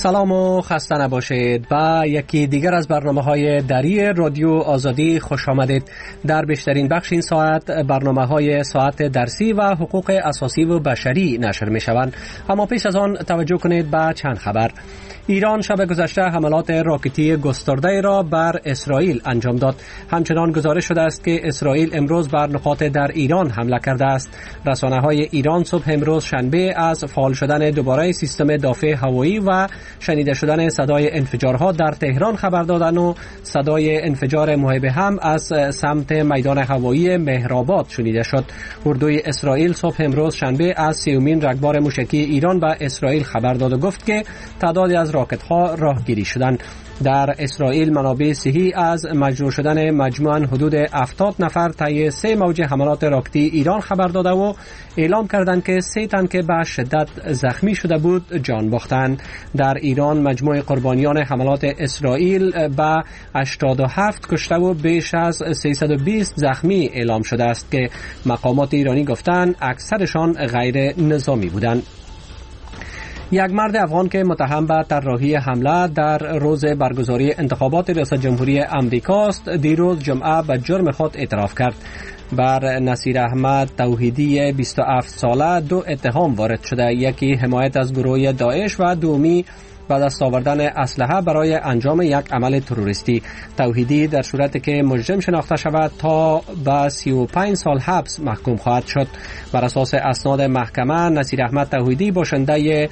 سلام و خسته نباشید. و یکی دیگر از برنامه‌های دری رادیو آزادی خوش آمدید. در بیشترین بخش این ساعت برنامه‌های ساعت درسی و حقوق اساسی و بشری نشر می‌شوند. اما پیش از آن توجه کنید به چند خبر. ایران شب گذشته حملات راکتی گسترده را بر اسرائیل انجام داد. همچنان گزارش شده است که اسرائیل امروز بر نقاط در ایران حمله کرده است. رسانه‌های ایران صبح امروز شنبه از فعال شدن دوباره سیستم دفاع هوایی و شنیده شدن صدای انفجارها در تهران خبر دادند و صدای انفجار محب هم از سمت میدان هوایی مهرآباد شنیده شد. اردوی اسرائیل صبح امروز شنبه از 30مین رگبار موشکی ایران به اسرائیل خبر داد و گفت که تعدادی از راکت‌ها راهگیری شدند. در اسرائیل منابع صحی از مجروح شدن مجموعاً حدود 70 نفر طی 3 موج حملات راکتی ایران خبر داده و اعلام کردند که 3 تن که به شدت زخمی شده بود جان باختند. در ایران مجموع قربانیان حملات اسرائیل به 87 کشته و بیش از 320 زخمی اعلام شده است که مقامات ایرانی گفتند اکثرشان غیر نظامی بودند. یک مرد افغان که متهم به طراحی حمله در روز برگزاری انتخابات ریاست جمهوری امریکا است دیروز جمعه به جرم خود اعتراف کرد. بر نصیر احمد توحیدی 27 ساله 2 اتهام وارد شده، یکی حمایت از گروه داعش و دومی بعد از آوردن اسلحه برای انجام یک عمل تروریستی. توحیدی در صورتی که مجرم شناخته شود تا به 35 سال حبس محکوم خواهد شد. بر اساس اسناد محکمه نصیر احمد توحیدی باشنده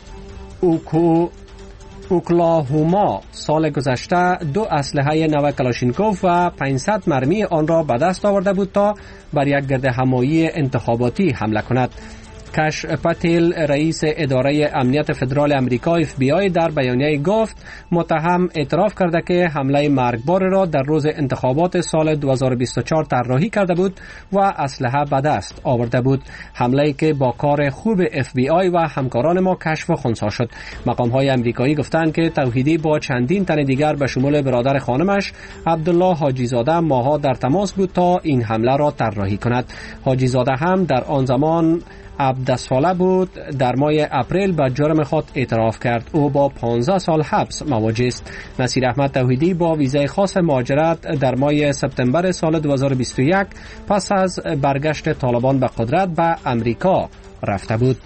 اوکلاهوما سال گذشته 2 اسلحه نو کلاشینکوف و 500 مرمی آن را به دست آورده بود تا بر یک گردهمایی انتخاباتی حمله کند. کش پتیل رئیس اداره امنیت فدرال امریکا FBI در بیانیه گفت متهم اعتراف کرده که حمله مرگبار را در روز انتخابات سال 2024 طراحی کرده بود و اسلحه به دست آورده بود. حمله‌ای که با کار خوب FBI و همکاران ما کشف و خنثی شد. مقام‌های امریکایی گفتند که توحیدی با چندین تن دیگر به شمول برادر خانمش عبدالله حاجی زاده ماها در تماس بود تا این حمله را طراحی کند. حاجی زاده هم در آن زمان 17 ساله بود. در ماه اپریل به جرم خود اعتراف کرد. او با 15 سال حبس مواجه است. نصیر احمد توحیدی با ویزای خاص مهاجرت در ماه سپتامبر سال 2021 پس از برگشت طالبان به قدرت به امریکا رفته بود.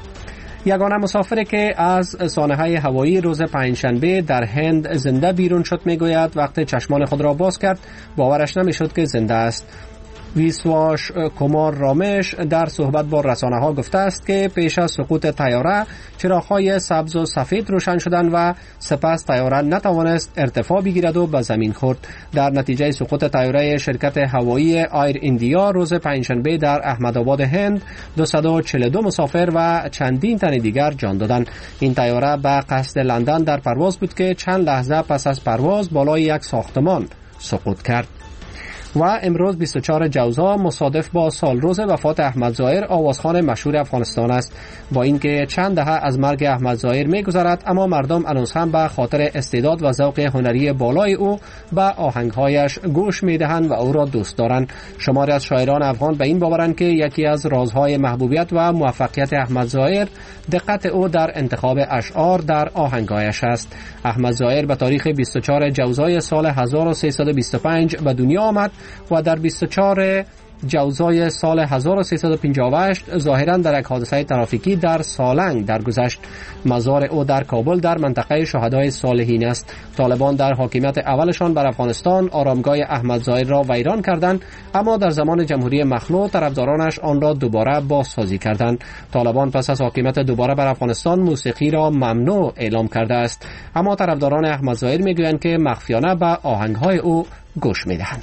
یگانه مسافری که از سانحه هوایی روز پنجشنبه در هند زنده بیرون شد میگوید وقتی چشمان خود را باز کرد باورش نمیشد که زنده است. ویسواش کمار رامش در صحبت با رسانه‌ها گفته است که پیش از سقوط طیاره چراغ‌های سبز و سفید روشن شدند و سپس طیاره نتوانست ارتفاع بگیرد و به زمین خورد. در نتیجه سقوط طیاره شرکت هوایی آیر ایندیا روز پنجشنبه در احمدآباد هند 242 مسافر و چندین تن دیگر جان دادند. این طیاره به قصد لندن در پرواز بود که چند لحظه پس از پرواز بالای یک ساختمان سقوط کرد. و امروز 24 جوزا مصادف با سالروز وفات احمد ظاهر آوازخوان مشهور افغانستان است. با اینکه چند دهه از مرگ احمد ظاهر می‌گذرد اما مردم هنوز هم به خاطر استعداد و ذوق هنری بالای او به آهنگ‌هایش گوش می‌دهند و او را دوست دارند. شماری از شاعران افغان به این باورند که یکی از رازهای محبوبیت و موفقیت احمد ظاهر دقت او در انتخاب اشعار در آهنگ‌هایش است. احمد ظاهر به تاریخ 24 جوزای سال 1325 به دنیا آمد و در 24 جوزای سال 1358 ظاهراً در یک حادثه ترافیکی در سالنگ درگذشت. مزار او در کابل در منطقه شهدای صالحین است. طالبان در حاکمیت اولشان بر افغانستان آرامگاه احمد ظاهر را ویران کردند اما در زمان جمهوری مخلوع طرفدارانش آن را دوباره بازسازی کردند. طالبان پس از حاکمیت دوباره بر افغانستان موسیقی را ممنوع اعلام کرده است اما طرفداران احمد ظاهر میگویند که مخفیانه به آهنگ‌های او گوش میدهند.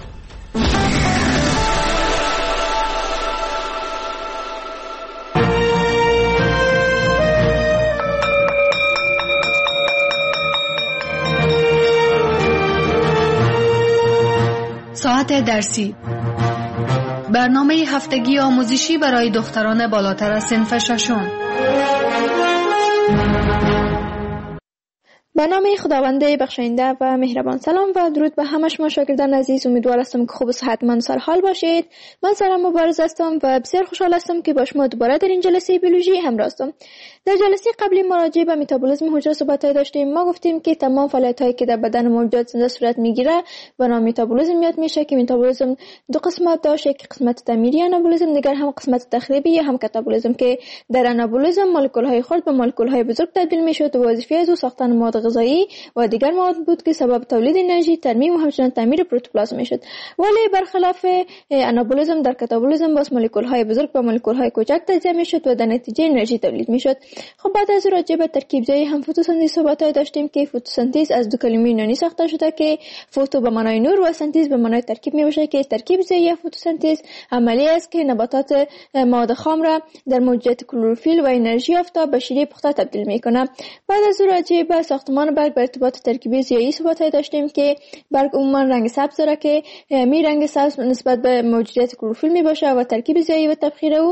ساعت درسی، برنامه هفتگی آموزشی برای دختران بالاتر از صنف ششم. به نام خداوند بخشاینده و مهربان. سلام و درود به همه شما شاگردان عزیز. امیدوار هستم که خوب و صحتمند سر حال باشید. من سارا مبارز هستم و بسیار خوشحال هستم که با شما دوباره در این جلسه بیولوژی همراه هستم. در جلسه قبلی ما راجع به متابولیسم حجره صحبت داشتیم. ما گفتیم که تمام فعالیت‌هایی که در بدن موجودات زنده صورت میگیره به نام متابولیسم یاد میشه که متابولیسم دو قسمت داشته، که قسمت تعمیری آنابولیسم، دیگر هم قسمت تخریبی یا هم کاتابولیسم، که در آنابولیسم مولکول‌های خرد به مولکول‌های بزرگ تبدیل میشد و وظیفه از ساختن مواد غذایی و دیگر مواد بود که سبب تولید انرژی، ترمیم و همچنین تعمیر پروتوپلازم میشد. ولی برخلاف آنابولیسم در کاتابولیسم باز مولکول‌های بزرگ به مولکول‌های کوچک تجزیه میشد و در نتیجه انرژی تولید میشد. خب بعد از راجع به ترکیب زایی هم فتوسنتز صحبت داشتیم که فتوسنتز از دو کلمه یونانی ساخته شده که فوتو به معنای نور و سنتز به معنای ترکیب میباشه، که ترکیب زایی یا فتوسنتز عملی است که نباتات مواد خام را در موجودیت کلروفیل و انرژی آفتاب به شیره پخته تبدیل میکنه. بعد از راجع به ساختمان برگ به ارتباط ترکیب زایی صحبت داشتیم که برگ عموما رنگ سبز داره که می رنگ سبز نسبت به موجودیت کلروفیل میباشه و ترکیب زایی و تبخیر او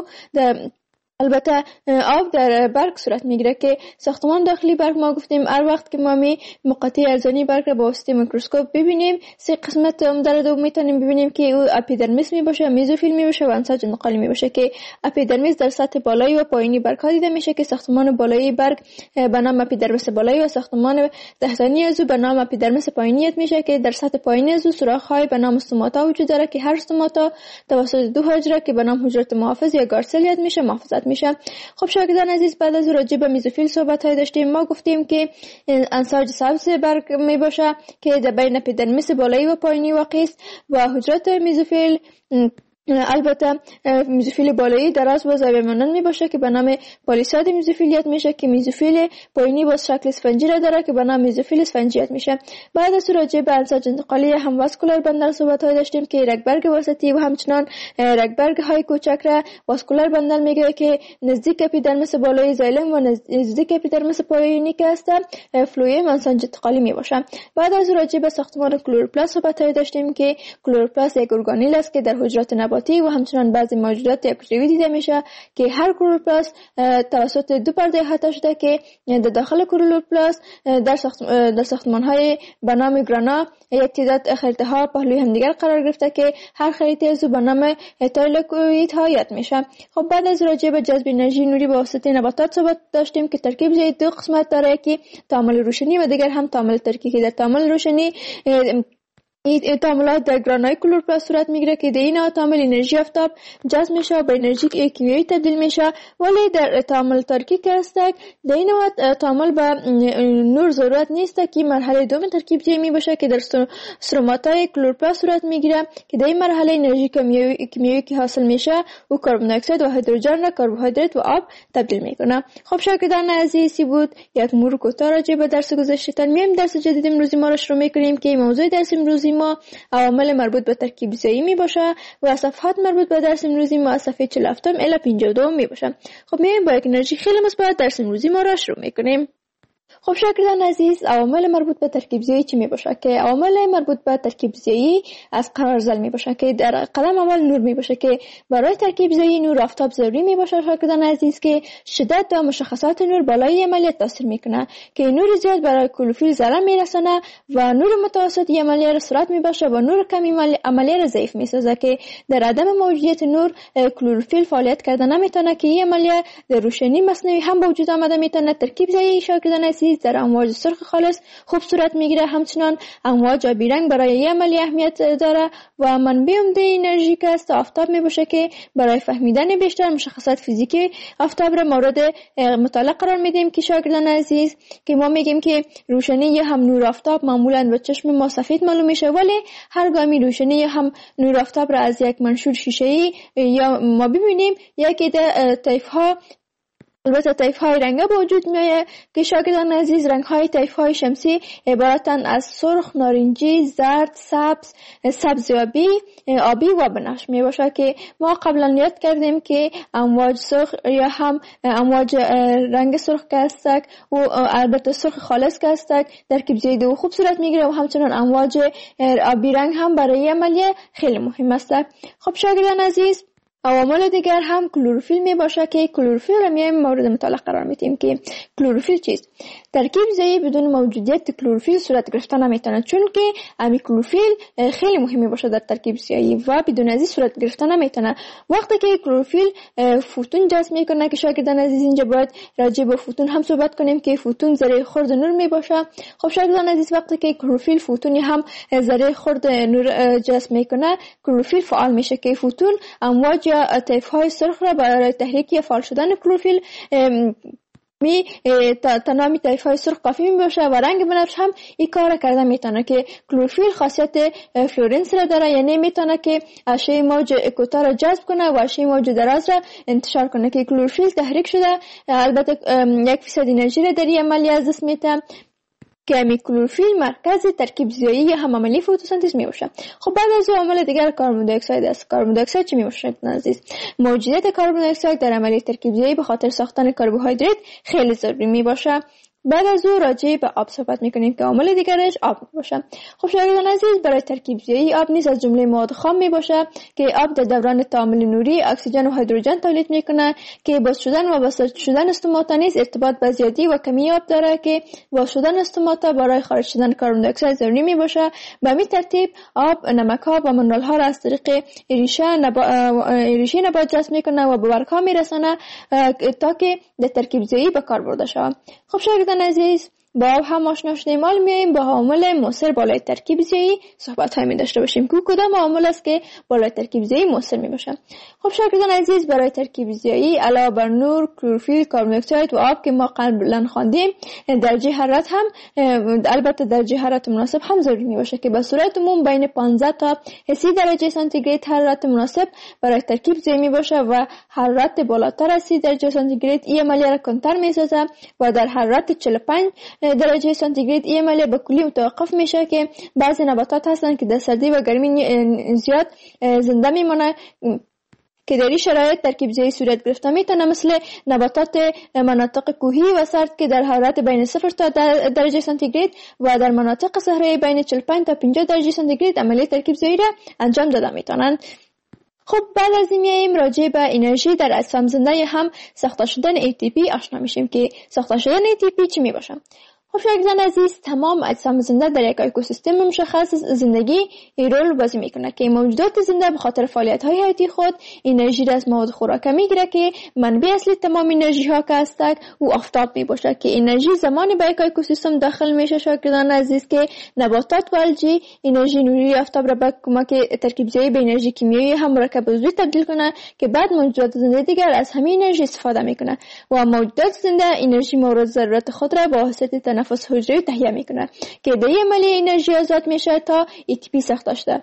البته آب در برگ صورت میگیره. که ساختمان داخلی برگ ما گفتیم هر وقت که ما مقاطع ارزانی برگ را با واسطه میکروسکوپ ببینیم سه قسمت عمده رو میتونیم ببینیم که او اپیدرمیس میباشه، میزوفیل میباشه و انساج نقالی میباشه. که اپیدرمیس در سطح بالایی و پایینی برگ ها دیده میشه، که ساختمان بالایی برگ به نام اپیدرمیس بالایی و ساختمان تحتانی از او به نام اپیدرمیس پایینی میشه. که در سطح پایینی از او سوراخ های به نام استوماتا وجود داره که هر استوماتا توسط دو حجره که به نام حجره محافظ یا گارسل یاد میشه محافظت میشه. خب شاگردان عزیز، بعد از راجع به میزوفیل صحبت های داشتیم. ما گفتیم که انساج سبز برگ می باشه که در بین اپیدرمیس بالایی و پایینی واقع است و حجرات میزوفیل البته میزوفیل بالایی دراز و زاویه مانند می باشه که به نام پالیساد میزوفیلیت میشه. که میزوفیل پایینی با شکل اسفنجی را داره که به نام میزوفیل اسفنجیت میشه. بعد از راجع به انساج انتقالی هم واسکولار بندل صحبت های داشتیم که رگبرگ وسطی و همچنان رگبرگ های کوچک را واسکولار بندل میگه که نزدیک اپیدرمیس بالایی زایلم و نزدیک اپیدرمیس پایینی که است فلویم انساج انتقالی می باشه. بعد از راجع به ساختمان کلوروپلاست صحبت های داشتیم که کلوروپلاست یک ارگانیل است که در حجرات و همچنان بعضی موجودات یکجوری دیده میشه. که هر کلوروپلاست توسط دو پرده احاطه شده که در داخل کلوروپلاست در ساختمان‌های به نام گرانا یک تعداد خریطه ها پهلوی همدیگر قرار گرفته که هر خریطه از به نام تایلوکوئیدها یاد میشه. خب بعد از راجع به جذب انرژی نوری به واسطه نباتات صحبت داشتیم که ترکیب زایی دو قسمت داره که تعامل روشنی و دیگر هم تعامل ترکیبی. در تعامل روشنی این تعاملات در گرانای کلوروپلاست صورت میگیره که در این تعامل انرژی آفتاب جذب میشه و به انرژی کیمیایی تبدیل میشه. ولی در تعامل ترکیبی که است در این تعامل به نور ضرورت نیست که مرحله دوم ترکیب زایی می باشه که در استروماتای کلوروپلاست صورت میگیره. که در این مرحله انرژی کیمیایی که حاصل میشه و کربن دی اکساید و هیدروژن را کربوهیدرات و آب تبدیل میکنه. خب شاگردان عزیزی بود یک مرور کوتاه راجع به درس گذشته. میایم درس جدید امروزی ما را شروع میکنیم که موضوع درس امروزی ما عوامل مربوط به ترکیب زایی می باشه و صفحات مربوط به درس امروزی ما صفحه 47 الی 52 می باشه. خب میایم با یک انرژی خیلی مثبت درس امروزی ما را شروع میکنیم. خب شاگردان عزیز، عوامل مربوط به ترکیب زایی چی می باشه؟ که عوامل مربوط به ترکیب زایی از قرارزل می باشه که در قدم اول نور می باشه که برای ترکیب زایی نور آفتاب ضروری می باشه شاگردان عزیز که شدت و مشخصات نور بالای عملیات تاثیر میکنه. که نور زیاد برای کلوروفیل ضرر میرسونه و نور متوسط عملیه را سرعت می باشه و نور کم عملیه را ضعیف میسازه. که در عدم موجودیت نور کلوروفیل فعالیت کردن نمیتونه که این عملیه در روشنی مصنوعی هم به وجود آمده میتونه. ترکیب زایی شاگردان عزیز در امواج سرخ خالص خوب صورت میگیره. همچنان امواج آبی رنگ برای این عملیه اهمیت داره و منبع عمده انرژی که است آفتاب میباشه. که برای فهمیدن بیشتر مشخصات فیزیکی آفتاب را مورد مطالعه قرار میدیم. که شاگردان عزیز که ما میگیم که روشنی یا هم نور آفتاب معمولا به چشم ما سفید معلوم میشه، ولی هرگامی روشنی یا هم نور آفتاب را از یک منشور شیشه‌ای یا ما ببینیم یکی در طیف ها البته طیف های رنگه به وجود میآید. که شاگردان عزیز رنگ های طیف های شمسی عبارتند از سرخ، نارنجی، زرد، سبز آبی و بنفش می باشد. که ما قبلا یاد کردیم که امواج سرخ یا هم امواج رنگ سرخ که هستند و البته سرخ خالص که هستند ترکیب زایی دو خوب صورت میگیره و همچنان امواج آبی رنگ هم برای عملیه خیلی مهم است. خب شاگردان عزیز عوامل دیگر هم کلروفیل می باشه که کلروفیل را میایم مورد مطالعه قرار میدیم که کلروفیل چیست. ترکیب ضعیف بدون موجودیت کلروفیل صورت گرفته نمیتونه، چون که امی کلروفیل خیلی مهمی باشه در ترکیب ضعیف و بدون ازی صورت گرفته نمیتونه. وقتی که کلروفیل فوتون جذب میکنه که شاگردان عزیز اینجا باید راجع به فوتون هم صحبت کنیم که فوتون ذره خرد نور می باشه. خب شاگردان عزیز وقتی که کلروفیل فوتونی هم ذره خرد نور جذب میکنه، کلروفیل فعال میشه که فوتون امواج یا طیف‌های سرخ را برای تحریک یا فعال شدن کلروفیل تنامی طیف‌های سرخ کافی می باشه و رنگ بنفش هم این کار کرده میتونه که کلروفیل خاصیت فلورنس را داره، یعنی میتونه که اشعه موج کوتاه را جذب کنه و اشعه موج دراز را انتشار کنه که کلروفیل تحریک شده. البته 1% انرژی را در این عملیه از دست میده که امی کلروفیل مرکز ترکیب ضیایی یا هم عملی فتوسنتز می باشه. خب بعد از عامل دیگر کربن دی اکساید است. کربن دی اکساید چی می باشه عزیز؟ موجودیت کربن دی اکساید در عملیه ترکیب ضیایی به خاطر ساختن کربوهیدرات خیلی ضروری می باشه. بعد از او راجع به آب صحبت میکنیم که عامل دیگرش آب باشه. خب شاگردان عزیز برای ترکیب ضیایی آب نیز از جمله مواد خام می باشه که آب در دوران تعامل نوری اکسیژن و هیدروژن تولید میکنه که باز شدن و بساط شدن استوماتا نیز ارتباط با زیادی و کمی آب داره که باز شدن استوماتا برای خارج شدن کربن دی اکساید ضروری می باشه. به همین ترتیب آب نمک ها و منرال ها را از طریق ریشه نبات جذب میکنه و به برگ ها میرسانه تا که در ترکیب ضیایی به کار برده شود. خب شاگردان عزیز با آب هم آشنا شدیم. حالا میایم با عامل مؤثر بالای ترکیب ضیایی صحبت های می داشته باشیم که کدام عامل است که بالای ترکیب ضیایی مؤثر می باشه. خب شاگردان عزیز برای ترکیب ضیایی علاوه بر نور، کلروفیل، کربن دی اکساید و آب که ما قبلا خواندیم، درجه حرارت هم البته درجه حرارت مناسب هم ضروری می باشه که به صورت عموم بین 15 تا 30 درجه سانتیگراد حرارت مناسب برای ترکیب ضیایی می باشه و حرارت بالاتر از 30 درجه سانتیگراد این عملیه را کنتر می سازه و در حرارت 45 درجه سانتیگراد این عملیه به کلی متوقف میشه که بعضی نباتات هستن که در سردی و گرمی زیاد زنده میمونه که در این شرایط ترکیب ضیایی صورت گرفته میتونه، مثل نباتات مناطق کوهی و سرد که در حرارت بین 0 تا درجه سانتیگراد و در مناطق صحرایی بین 45 تا 50 درجه سانتیگراد عملیه ترکیب ضیایی را انجام داده میتونن. خب بعد از این میایم راجع به انرژی در اجسام زنده هم ساخته شدن ATP آشنا میشیم که ساخته شدن ATP چی میباشه. خب شاگردان عزیز تمام اجسام زنده در یک اکوسیستم مشخص زندگی رول بازی میکنه که موجودات زنده به خاطر فعالیت‌های حیاتی خود انرژی را از مواد خوراک میگیره که منبع اصلی تمام انرژی ها که هستند او آفتاب میباشه که انرژی زمانی به یک اکوسیستم داخل میشه شاگردان عزیز که نباتات و الژی انرژی نوری آفتاب را به کمک ترکیب ضیایی به انرژی کیمیایی هم مرکب عضوی تبدیل کنه که بعد موجودات زنده دیگر از همین انرژی استفاده میکنه و موجودات زنده انرژی مورد ضرورت خود را با واسطه تنفس حجروی تهیه میکنه که در این عملیه انرژی آزاد میشه تا ATP ساخته شده.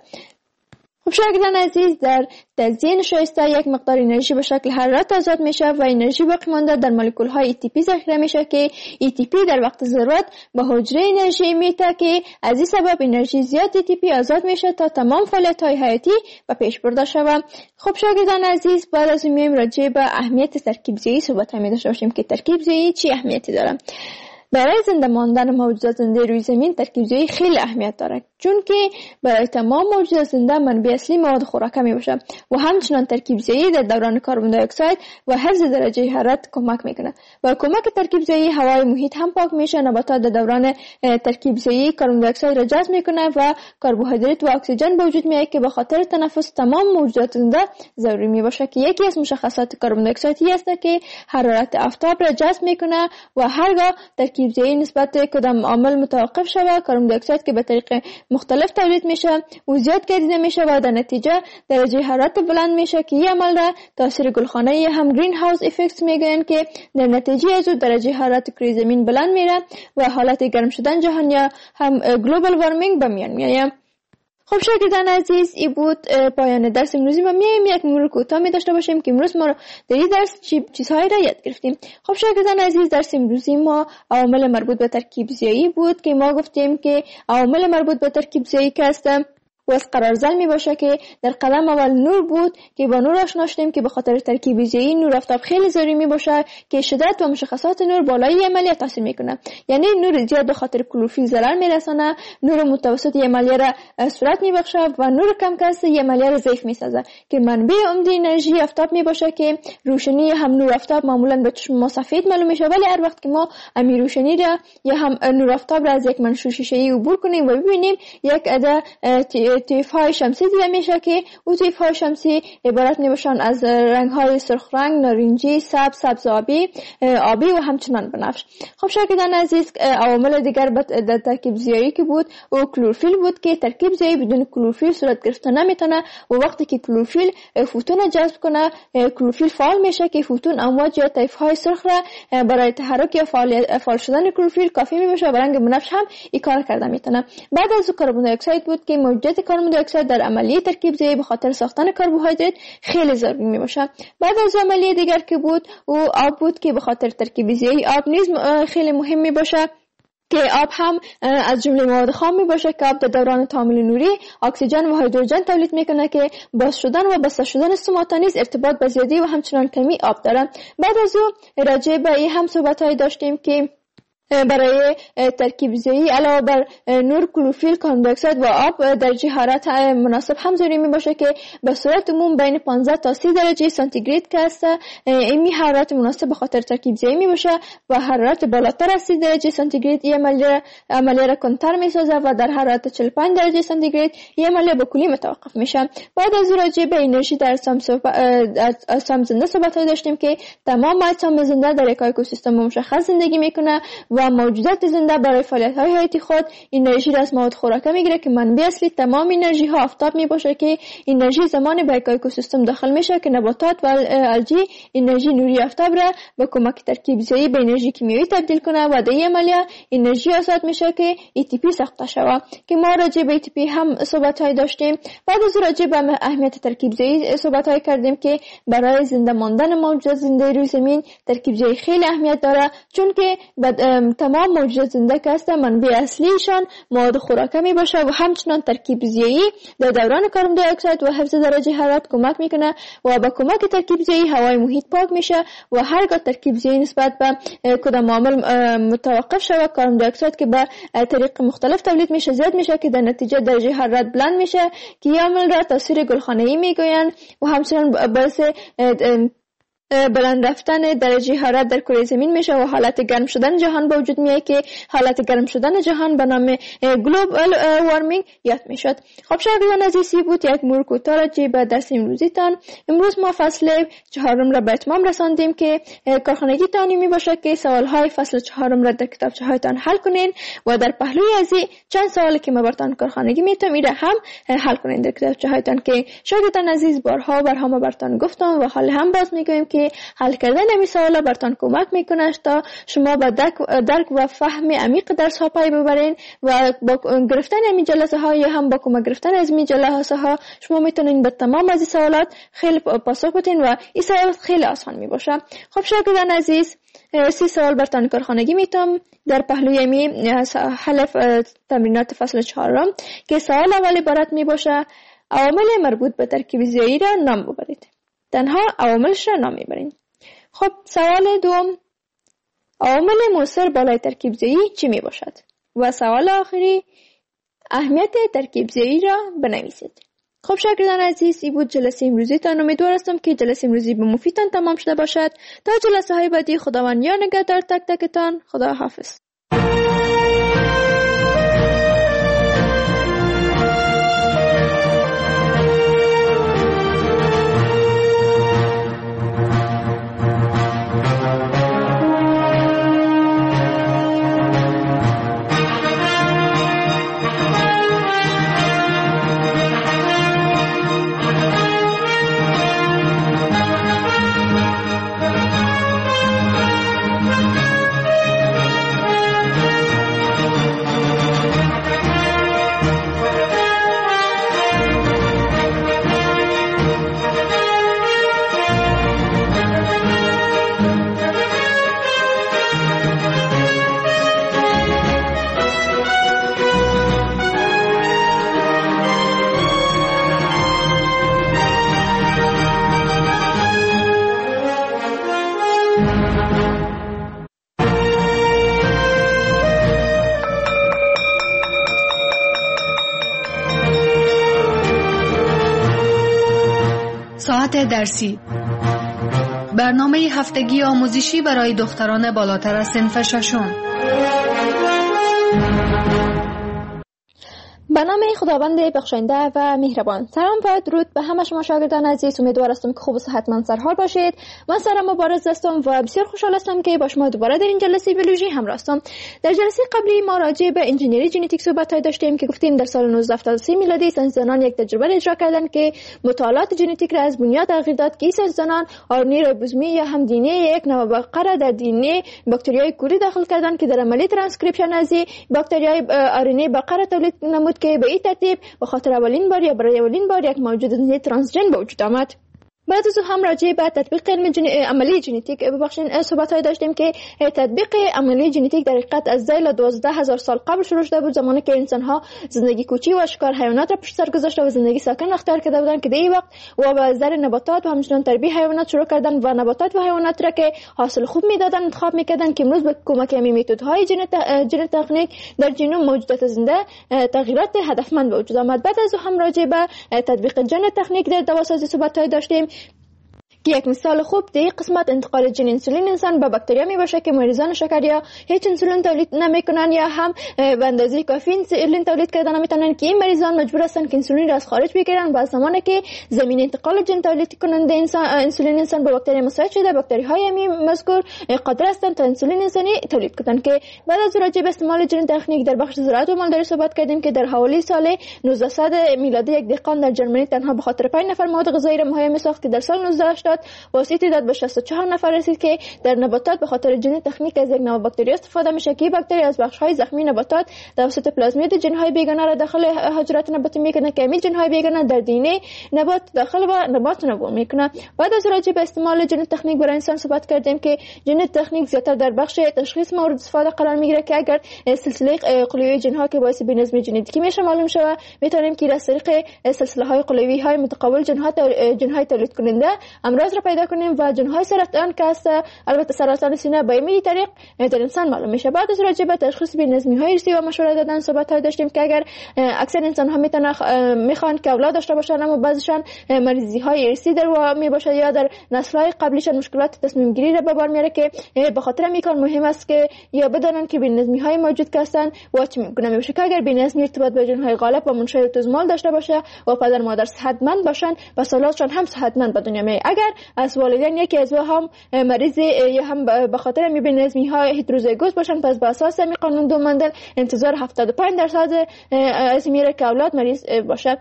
خب شاگردان عزیز در تزیین شایسته یک مقدار انرژی به شکل حرارت آزاد میشه و انرژی باقی مانده در مولکول های ATP ذخیره میشه که ATP در وقت ضرورت به حجره انرژی میده که از این سبب انرژی زیاد ATP آزاد میشه تا تمام فعالیت های حیاتی به پیش برده شود. خب شاگردان عزیز بعد از این میایم راجع به اهمیت ترکیب ضیایی صحبت می داشته باشیم که ترکیب ضیایی چی اهمیتی داره. برای زنده ماندن موجودات زنده روی زمین ترکیب ضیایی خیلی اهمیت داره، چون که برای تمام موجودات زنده منبع اصلی مواد خوراک می باشه و همچنان ترکیب ضیایی در دوران کربن دی اکساید و حفظ درجه حرارت کمک میکنه و کمک ترکیب ضیایی هوای محیط هم پاک میشه. نباتات در دوران ترکیب ضیایی کربن دی اکساید را جذب میکنه و کربوهیدرات و اکسیژن به وجود میاد که به خاطر تنفس تمام موجودات زنده ضروری می باشه که یکی از مشخصات کربن دی اکساید است که حرارت آفتاب را جذب میکنه و هرگاه ترکیب ضیایی نسبت کدام عامل متوقف شود کربن دی اکساید که به طریق مختلف تولید میشه و زیاد گردیده میشه و در نتیجه درجه حرارت بلند میشه که این عمل را تاثیر گلخانه‌ای هم گرین هاوس افکت میگن که در نتیجه از درجه حرارت کره زمین بلند میره و حالت گرم شدن جهان یا هم گلوبال وارمینگ به میان میاد. خب شاگردان عزیز این بود پایان درس امروزی و میایم یک مرور کوتاه می داشته باشیم که امروز ما در این درس چیزهایی را یاد گرفتیم. خب شاگردان عزیز درس امروزی ما عوامل مربوط به ترکیب ضیایی بود که ما گفتیم که عوامل مربوط به ترکیب ضیایی که هستند و از قرارزل می باشه که در قدم اول نور بود که با نور آشنا شدیم که به خاطر ترکیب ضیایی نور آفتاب خیلی ضروری می باشه که شدت و مشخصات نور بالای عملیه تاثیر میکنه. یعنی نور زیاد به خاطر کلروفیل ضرر میرسانه، نور متوسط عملیه را صورت میبخشه و نور کم کس عملیه را ضعیف میسازه که منبع عمده انرژی آفتاب می باشه که روشنی هم نور آفتاب معمولا به چشم ما سفید معلوم میشه، ولی هر وقت که ما امی روشنی را یا هم نور آفتاب را از یک منشور شیشه‌ای عبور کنیم و ببینیم یک عده طیف‌های شمسی دیده میشه که او طیف‌های شمسی عبارت میباشن از رنگ‌های سرخ رنگ، نارنجی، سبز آبی و همچنان بنفش. خب شاگردان عزیز، عوامل دیگر در ترکیب ضیایی که بود او کلروفیل بود که ترکیب ضیایی بدون کلروفیل صورت گرفته نمیتونه و وقتی که کلروفیل فوتون جذب کنه کلروفیل فعال میشه که فوتون امواج یا طیف‌های سرخ را برای تحرک یا فعال شدن کلروفیل کافی میباشه و رنگ بنفش هم این کار کرده میتونه. بعد از کربن دی اکساید بود که موجودیت کربن دی اکساید در عملیه ترکیب ضیایی به خاطر ساختن کربوهیدرات خیلی ضروری میباشه. بعد از عملیه دیگر که بود او آب بود که به خاطر ترکیب ضیایی آب نیز خیلی مهم میباشه که آب هم از جمله مواد خام می باشه که آب در دوران تعامل نوری اکسیژن و هیدروژن تولید میکنه که باز شدن و بسته شدن سوماتا نیز ارتباط به زیادی و همچنان کمی آب داره. بعد از او راجع به این هم صحبت‌های داشتیم که برای ترکیب ضیایی علاوه بر نور، کلروفیل، کربن دی اکساید و آب درجه حرارت مناسب هم ضروری می باشه که به صورت عموم بین 15 تا 30 درجه سانتیگراد که است. این حرارت مناسب به خاطر ترکیب ضیایی می باشه و حرارت بالاتر از 30 درجه سانتیگراد این عملیه را کنتر می سازه و در حرارت 45 درجه سانتیگراد این عملیه به کلی متوقف میشه. بعد از راجع به انرژی در اجسام زنده صحبت داشتیم که تمام اجسام زنده در یک اکوسیستم مشخص زندگی میکنه و موجودات زنده برای فعالیت‌های حیاتی خود انرژی را از مواد خوراکه میگیره که منبع اصلی تمام انرژی ها آفتاب میباشه که انرژی زمانی به یک اکوسیستم داخل میشه که نباتات و الجی انرژی نوری آفتاب را به کمک ترکیب ضیایی به انرژی کیمیایی تبدیل کنه و در این عملیه انرژی آزاد میشه که ATP ساخته شوه که ما راجع به ATP هم صحبت‌های داشتیم. بعد از راجع به اهمیت ترکیب ضیایی صحبت‌های کردیم که برای زنده ماندن موجودات زنده روی زمین ترکیب ضیایی خیلی اهمیت داره، چون که تمام موجودات زنده که هستن منبع اصلیشان مواد خوراکه می باشه و همچنان ترکیب ضیایی در دوران کربن دی اکساید و حفظ درجه حرارت کمک میکنه و با کمک ترکیب ضیایی هوای محیط پاک میشه و هرگاه ترکیب ضیایی نسبت به کدام عامل متوقف شود کربن دی اکساید که به طریق مختلف تولید میشه زیاد میشه که در نتیجه درجه حرارت بلند میشه که این عامل را تاثیر گلخانه‌ای میگویند و همچنان باعث بلند رفتن درجه حرارت در کره زمین میشه و حالت گرم شدن جهان به وجود میاد که حالت گرم شدن جهان به نام گلوبال وارمینگ یاد میشد. خب شاگردان عزیزی بود یک مرور کوتاه راجع به درس امروزیتان. امروز ما فصل 4 را به اتمام رساندیم که کارخانگی تانی می باشه که سوالهای فصل 4 را در کتابچه هایتان حل کنین و در پهلوی از چند سوالی که ما براتون کارخانگی میتونم ایره هم حل کنین در کتابچه هایتان که شاگردان عزیز بارها ما براتون گفتم و حال هم باز میگویم که حل کردن این سوالا براتون کمک میکنه تا شما به درک و فهم عمیق درس ها پی ببرین و با گرفتن این جلسه ها یا هم با کمک گرفتن از این جلسه ها شما میتونین به تمام از این سوالات خیلی پاسخ بدین و این سوالات خیلی آسان میباشه. خب شاگردان عزیز 30 سوال براتون کارخانگی میتونم در پهلوی می حل تمرینات فصل 4 که سوال اول عبارت میباشه عوامل مربوط به ترکیب ضیایی را نام ببرید. تنها عواملش را نام میبرین. خب سوال دوم عوامل مؤثر بالای ترکیب ضیایی چی می باشد؟ و سوال آخری اهمیت ترکیب ضیایی را بنویسید. خب شاگردان عزیز این بود جلسه امروزیتان. امیدوار هستم که جلسه امروزی به مفیدتان تمام شده باشد. تا جلسه های بعدی خداوند یار نگهدار تک تکتان. خدا حافظ. ساعت درسی، برنامه هفتگی آموزشی برای دختران بالاتر از صنف ششم. به نام خداوند بخشنده و مهربان. سلام و درود به همه شما شاگردان عزیز. امیدوار هستم که خوب و صحتمند سرحال باشید. من سارا مبارز هستم و بسیار خوشحال هستم که با شما دوباره در این جلسه بیولوژی همراه هستم. در جلسه قبلی ما راجع به انجینری ژنتیک صحبت داشتیم که گفتیم در سال 1973 میلادی ساینسدانان یک تجربه اجرا کردند که مطالعات ژنتیک را از بنیاد تغییر داد که ساینسدانان آرنی ریبوزومی یا هم دی ان ای یک نوع بقره در دی ان ای باکتریای کوری داخل کردند که در عملیه ترانسکریپشن از باکتریای آرنی بقره تولید نمود که به این ترتیب به خاطر اولین بار یا برای اولین بار یک موجود ترانسژن به وجود آمد. بعد از هم راجع به تطبیق عملی ژنتیک صحبت‌های داشتیم که تطبیق عملی ژنتیک در حقیقت از ذیل 12000 سال قبل شروع شده بود، زمانی که انسان‌ها زندگی کوچی و شکار حیوانات را پشت سر گذاشته و زندگی ساکن اختیار کرده بودند که در این وقت و به زر نباتات و همچنین تربیت حیوانات شروع کردن و نباتات و حیوانات را که حاصل خوب میدادند انتخاب میکردند که امروز به کمک همین متدهای ژن تکنیک در ژنوم موجودات زنده تغییرات هدفمند به وجود آمد. بعد از هم راجع به تطبیق ژن تکنیک در دواسازی صحبت‌های داشتیم که یک مثال خوب در این قسمت انتقال ژن انسولین انسان به باکتریا می باشه که مریضان شکریا هیچ انسولین تولید نمیکنن یا هم به اندازه کافی انسولین تولید کردن نمیتونن که این مریضان مجبور هستن که انسولین را از خارج بگیرن. و زمانی که زمین انتقال ژن تولید کننده انسولین انسان به باکتری مساعد شده، باکتری های مذکور قادر هستند تا انسولین انسانی تولید کنند. که بعد از راجع به استعمال ژن تکنیک در بخش زراعت و مالداری صحبت کردیم که در حوالی سال 1900 میلادی یک دهقان در ژرمنی تنها به خاطر 5 نفر مواد غذایی را مهیا ساخت که در سال 1980 واسطه داد به 64 نفر رسید که در نباتات به خاطر ژن تکنیک از یک نوع باکتری استفاده میشه که باکتری از بخش‌های زخمی نباتات توسط پلازمید ژن‌های بیگانه را داخل حجرات نباتی میکنه که همین ژن‌های بیگانه در دی ان ای نبات داخل و نبات نمو میکنه. بعد از راجع به استعمال ژن تکنیک برای انسان صحبت کردیم که ژن تکنیک زیاتر در بخش تشخیص مورد استفاده قرار میگیره که اگر سلسله قلوی ژن‌ها که باعث بی‌نظمی ژنتیکی میشه معلوم شود، میتونیم که از طریق سلسله‌های قلوی‌های متقابل ژن‌های تولید کننده امراض را پیدا کنیم و ژن‌های سرطان که است، البته سرطان سینه به این طریق در انسان معلوم میشه. بعد از راجع به تشخیص بی‌نظمی‌های ارثی و مشوره دادن صحبت‌های داشتیم که اگر اکثر انسان‌ها میخوان که اولاد داشته باشن اما بعضیشان مریضی‌های ارثی در واقع میباشه یا در نسل‌های قبلیشان مشکلات تصمیم گیری را به بار میاره که به خاطر همین کار مهم است که یا بدانن که بی‌نظمی‌های موجود که هستند و چه میگونه میشه که اگر بی‌نظمی ارتباط با ژن‌های غالب و منشأ توزمال داشته باشه و پدر مادر صحتمند باشن و اولادشان هم صحتمند به دنیا میاد. اگر از والدین یکی از هم مریض یا هم به خاطر بی‌نظمی ها هتروزیگوس باشن، پس به اساس همین قانون دو مندل انتظار 75% از میره که اولاد مریض باشه.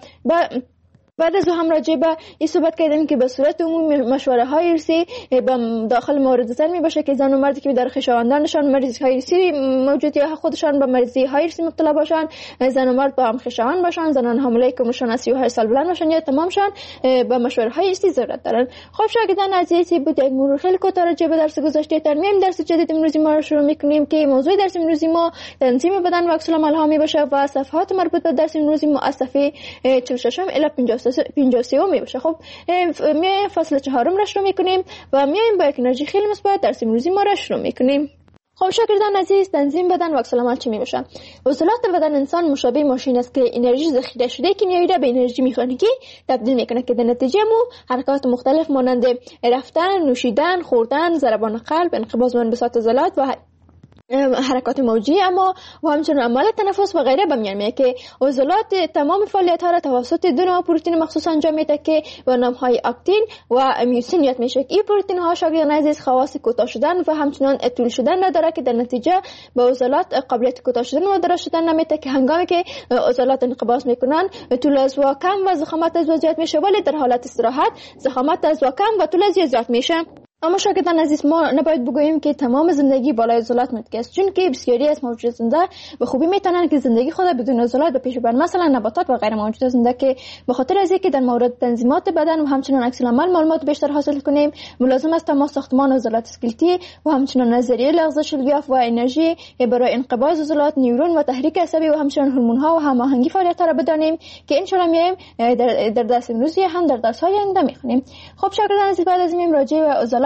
بعد از هم راجع به این صحبت کردیم که به صورت عمومی مشوره های ارثی داخل موارد زن می باشه که زن و مردی که در خویشاوندانشان مریضی های ارثی موجود یا خودشان به مریضی های ارثی مبتلا باشن، زن و مرد با هم خویشاوند باشن، زنان حامله که عمرشان از 38 سال بلند باشن یا تمامشان به مشوره های ارثی ضرورت دارن. خب شاگردان عزیز، بود یک مرور خیلی کوتاه راجع به درس گذشته. ترمیم درس جدید امروزی ما رو شروع می‌کنیم که موضوع درس امروزی ما تنظیم بدن و عکس العمل ها می باشه و صفحات مربوط به درس امروزی ما از صفحه 46 الی 53 می باشه. خب میایم فصل 4 را شروع میکنیم و میایم با یک انرژی خیلی مثبت درس امروزی ما را شروع میکنیم. خب شاگردان عزیز، تنظیم بدن و عکس العمل چی می باشه؟ عضلات بدن انسان مشابه ماشین است که انرژی ذخیره شده کنیایی را به انرژی مکانیکی تبدیل میکنه که در نتیجه حرکات مختلف مانند رفتن، نوشیدن، خوردن، ضربان قلب، انقباض و انبساط عضلات و حرکات موجی اما و همچنین عمل تنفس و غیره به میان میاد که عضلات تمام فعالیت ها را توسط دو نوع پروتئین مخصوص انجام میده که به نام های اکتین و میوسین یاد میشه. این پروتئین ها شاگردان عزیز خواص کوتاه شدن و همچنین طول شدن نداره که در نتیجه به عضلات قابلیت کوتاه شدن و دراز شدن نمیده که هنگامی که عضلات انقباض میکنن طول از و کم و ضخامت از زیاد میشه، ولی در حالت استراحت ضخامت از و کم و طول از زیاد میشه. اما شاگردان عزیز، ما نباید بگوییم که تمام زندگی بالای عضلات متکی است، چون که بسیاری از موجودات زنده به خوبی میتونن که زندگی خود بدون عضلات به پیش ببرن، مثلا نباتات و غیر موجودات زنده که به خاطر از اینکه در مورد تنظیمات بدن و همچنین عکس العمل معلومات بیشتر حاصل کنیم ملازم است ما ساختمان عضلات اسکلتی و همچنین نظریه لغزش الیاف و انرژی برای انقباض عضلات، نیورون و تحریک عصبی و همچنین هورمون ها و هماهنگی فعالیت را بدانیم که ان شاء الله میایم در درس امروزی هم در درس های آینده میخونیم. خب شاگردان عزیز، بعد از این راجع به عضلات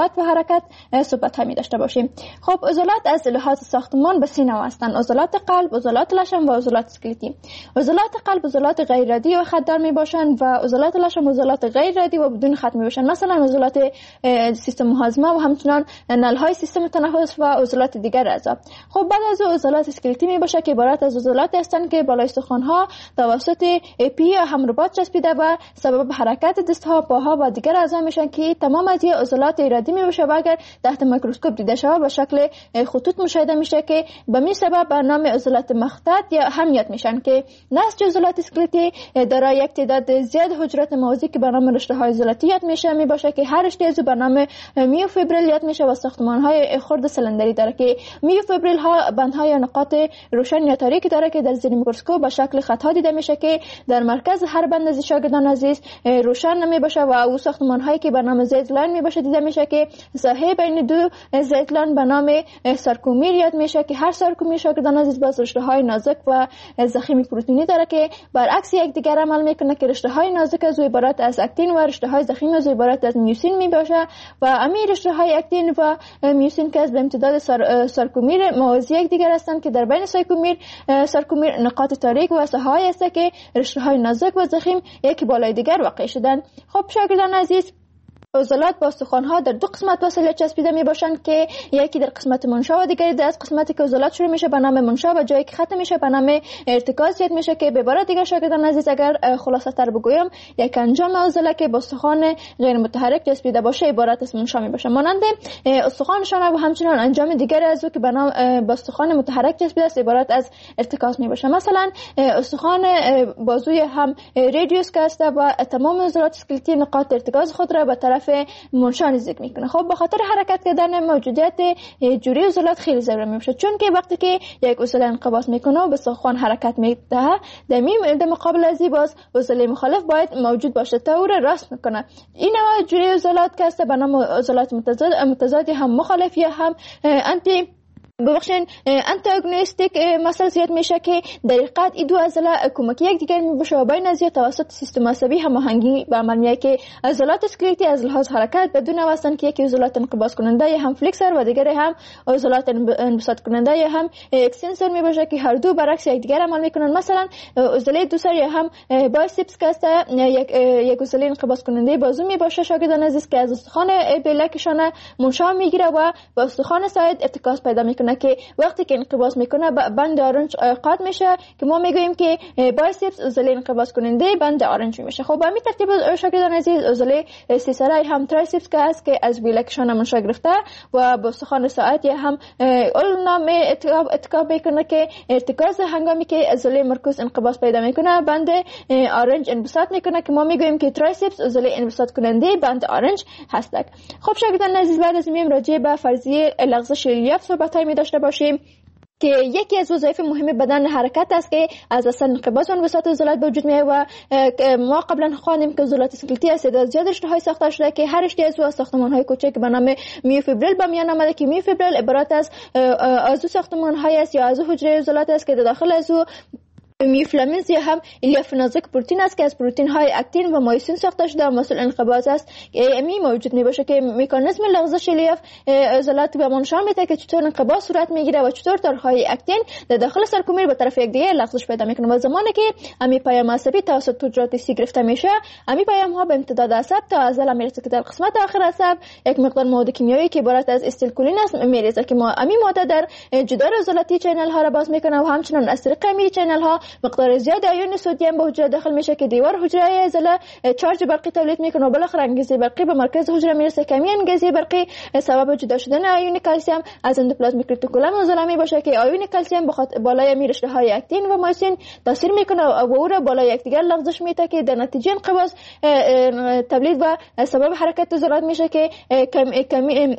عضلات و حرکت صحبت همی داشته باشیم. خب عضلات از لحاظ ساختمان به 3 نوع هستند: عضلات قلب، عضلات لشم و عضلات اسکلتی. عضلات قلب عضلات غیر ردی و خطدار می باشند و عضلات لشم عضلات غیر ردی و بدون خط می باشند، مثلا عضلات سیستم هاضمه و همچنان نلهای سیستم تنفس و عضلات دیگر اعضا. خب بعد از عضلات اسکلتی می باشه که عبارت از عضلات هستند که بالای استخوان‌ها توسط پی هم رباط چسبیده و سبب حرکت دستها، پاها و دیگر اعضا میشن که تمام از این عضلات ردی می باشه و اگر تحت میکروسکوپ دیده شود به شکل خطوط مشاهده میشه که به این سبب به نام عضلات مخطط یا هم یاد میشن که نسج عضلات اسکلتی دارای یک تعداد زیاد حجرات موازی که به نام رشته‌های عضلاتی یاد میشه می باشه که هر رشته از به نام میوفیبریل یاد میشه و ساختمان‌های خرد سلندری داره که میوفیبریل ها بندهای یا نقاط روشن یا تاریک داره که در زیر میکروسکوپ به شکل خط‌ها دیده میشه که در مرکز هر بند از شاگردان عزیز روشن نمی باشه و او ساختمان‌هایی که به نام زیت لاین می باشه دیده میشه که ساحه بین دو زیت لاین به نام سارکومیر یاد میشه که هر سارکومیر شاگردان عزیز باز رشته‌های نازک و ضخیم پروتئینی داره که برعکس یکدیگر عمل میکنه که رشته‌های نازک از عبارت از اکتین و رشته‌های ضخیم از عبارت از میوسین می باشه و امی رشته‌های اکتین و میوسین که از به امتداد سارکومیر موازی یکدیگر هستند که در بین سارکومیر نقاط تاریک و ساحه‌هایی هست که رشته‌های نازک و ضخیم یکی بالای دیگر واقع شدن. خب شاگردان عزیز، عضلات با استخوان‌ها در 2 قسمت وصله چسبیده می باشند که یکی در قسمت منشا و دیگری در قسمتی که عضلات شروع میشه به نام منشا و جایی که ختم میشه به نام ارتکاز یاد میشه که به عبارت دیگر شاگردان عزیز اگر خلاصه تر بگویم یک انجام عضله که با استخوان غیر متحرک چسبیده باشه عبارت از منشا می باشه، مانند استخوان شانه و همچنان انجام دیگری از او که به نام با استخوان متحرک چسبیده است عبارت از ارتکاز می باشه. مثلا استخوان بازوی هم رادیوس که است و تمام عضلات اسکلتی نقاط ارتکاز خود را به طرف منشا نزدیک میکنه. خب به خاطر حرکت کردن موجودیت جوری عضلات خیلی ضروری میشه، چون که وقتی که یک عضله انقباض میکنه و به استخوان حرکت میده در مقابل از این باز عضله مخالف باید موجود باشه تا او را راست میکنه. این نوع جوری عضلات که است به نام عضلات متضاد هم مخالف یا هم انتاگونیستیک مثلا زیاد میشه که در حقیقت این دو عضله کمکی یکدیگر میباشه و بین از توسط سیستم عصبی هماهنگی به عمل میاد که عضلات اسکلتی از لحاظ حرکت بدون واسطه که یکی عضلات انقباض کننده یا هم فلکسور و دیگری هم عضلات انبساط کننده یا هم اکستنسور میباشه که هر دو برعکس یکدیگر عمل میکنن. مثلا عضله دوسر یا هم بایسپس که است یک عضله انقباض کننده بازو میباشه شاگردان عزیز که از استخوان بلکشانه منشا میگیره و با استخوان ساعد ارتکاز پیدا میکنه که وقتی که انقباض میکنه بند آرنج قاط میشه که ما میگوییم که بایسپس عضله انقباض کننده بند آرنج میشه. خب به همین ترتیب شاگردان عزیز عضله سیسرا هم ترایسپس که است که از بلکشانه منشا گرفته و با استخوان ساعد یا هم اولنام اتکاب میکنه که ارتکاز هنگامی که عضله مرکوز انقباض پیدا میکنه بند آرنج انبساط میکنه که ما میگوییم که ترایسپس عضله انبساط کننده بند آرنج هستند. خب شاگردان عزیز، بعد از میم راجع به فرضیه لغزش ریلیف صحبت‌های داشته باشیم که یکی از وظایف مهم بدن حرکت است که از اصل انقباض و انبساط عضلات به وجود میاد و ما قبلا خواندیم که عضلات اسکلتی از تعداد زیاد رشته‌های ساخته شده که هر رشته از ساختمان‌های کوچک به نام میوفیبریل به میان آمده که میوفیبریل عبارت از ساختمان‌های است یا حجره عضلات است که داخل از میوفیلامنت یا هم الیاف نازک پروتئین است که از پروتئین های اکتین و مایوسین ساخته شده و مسئول انقباض است که امی موجود میباشه که مکانیزم لغزش الیاف عضلات به ما نشان میده که چطور انقباض صورت میگیره و چطور تارهای اکتین در داخل سارکومیر به طرف یکدیگر لغزش پیدا میکنه و زمانی که امی پیام عصبی توسط حجرات سی گرفته میشه امی پیام ها به امتداد عصب تا عضله میرسه که در قسمت آخر عصب یک مقدار مواد کیمیایی که عبارت از استیلکولین است میریزه که ما امی ماده در جدار عضلاتی چینل ها را باز میکنه و همچنین از طریق امی چینل ها مقدار زیاد آیون سدیم به حجره داخل میشه که دیوار حجره عضله چارج برقی تولید میکنه و بالاخره انگیزه برقی به مرکز حجره میرسه که همین انگیزه برقی سبب جدا شدن آیون کلسیم از اندوپلازمیک رتیکولوم عضله میباشه که آیون کلسیم بالای رشته های اکتین و مایوسین تاثیر میکنه و او را بالای یکدیگر لغزش میده که در نتیجه انقباض تولید و سبب حرکت عضلات میشه که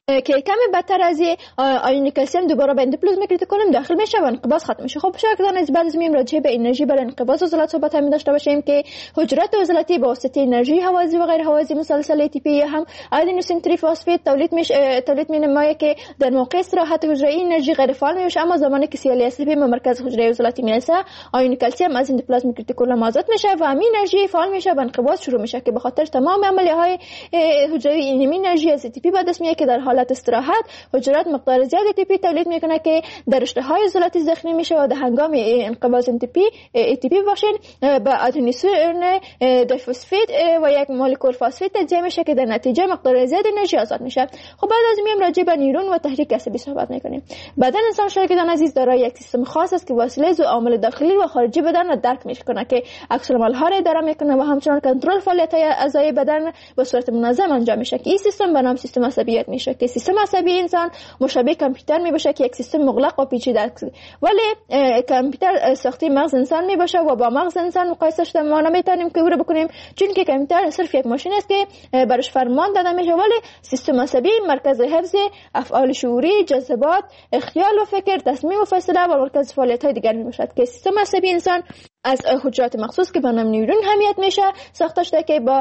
که کمی بدتر از آیون کلسیم دوباره به اندوپلازم ریتیکولوم داخل میشه و انقباض ختم میشه. خب شاگردان از بعد از میم راجع به انرژی برای انقباض عضلات صحبت هم داشته باشیم که حجرات عضلاتی با واسطه انرژی هوازی و غیر هوازی مسلسل ATP هم آدنوسین تریفاسفید تولید می‌نماید که در موقع استراحت حجره انرژی غیر فعال میشه، اما زمانی که CLS به مرکز حجره عضلاتی میرسه آیون کلسیم از اندوپلازم ریتیکولوم آزاد میشه و همین انرژی فعال میشه و انقباض شروع میشه که به خاطر تمام عملیه‌های حجروی این انرژی از ATP به دست میاد که در حالت استراحت حجرات مقدار زیاد ATP تولید میکنه که در رشته‌های عضلاتی زخمی میشه و در هنگام انقباض ATP باشین به آدنوسین دیفسفید و یک مولکول فسفید تجزیه میشه که در نتیجه مقدار زیاد انرژی آزاد میشه. خب بعد از میم راجع به نیورون و تحریک عصبی صحبت میکنیم. بدن انسان شاگردان عزیز دارای یک سیستم خاص است که وسیله عوامل داخلی و خارجی بدن را درک میکنه که عکس العمل‌ها را اداره میکنه و همچنین کنترل فعالیت‌های اعضای بدن به صورت منظم انجام میشه که این سیستم به نام سیستم عصبیت میشه که سیستم عصبی انسان مشابه کامپیوتر میباشه که یک سیستم مغلق و پیچیده است، ولی کامپیوتر ساخته مغز انسان میباشه و با مغز انسان مقایسهش ما نمیتونیم که او رو بکنیم، چون که کامپیوتر صرف یک ماشین است که برش فرمان داده میشه، ولی سیستم عصبی مرکز حفظ افعال شعوری، جذبات، خیال و فکر، تصمیم و فیصله و مرکز فعالیت‌های دیگر میباشد که سیستم عصبی انسان از حجرات مخصوص که به نام نیورون حمیت میشه ساخته شده که با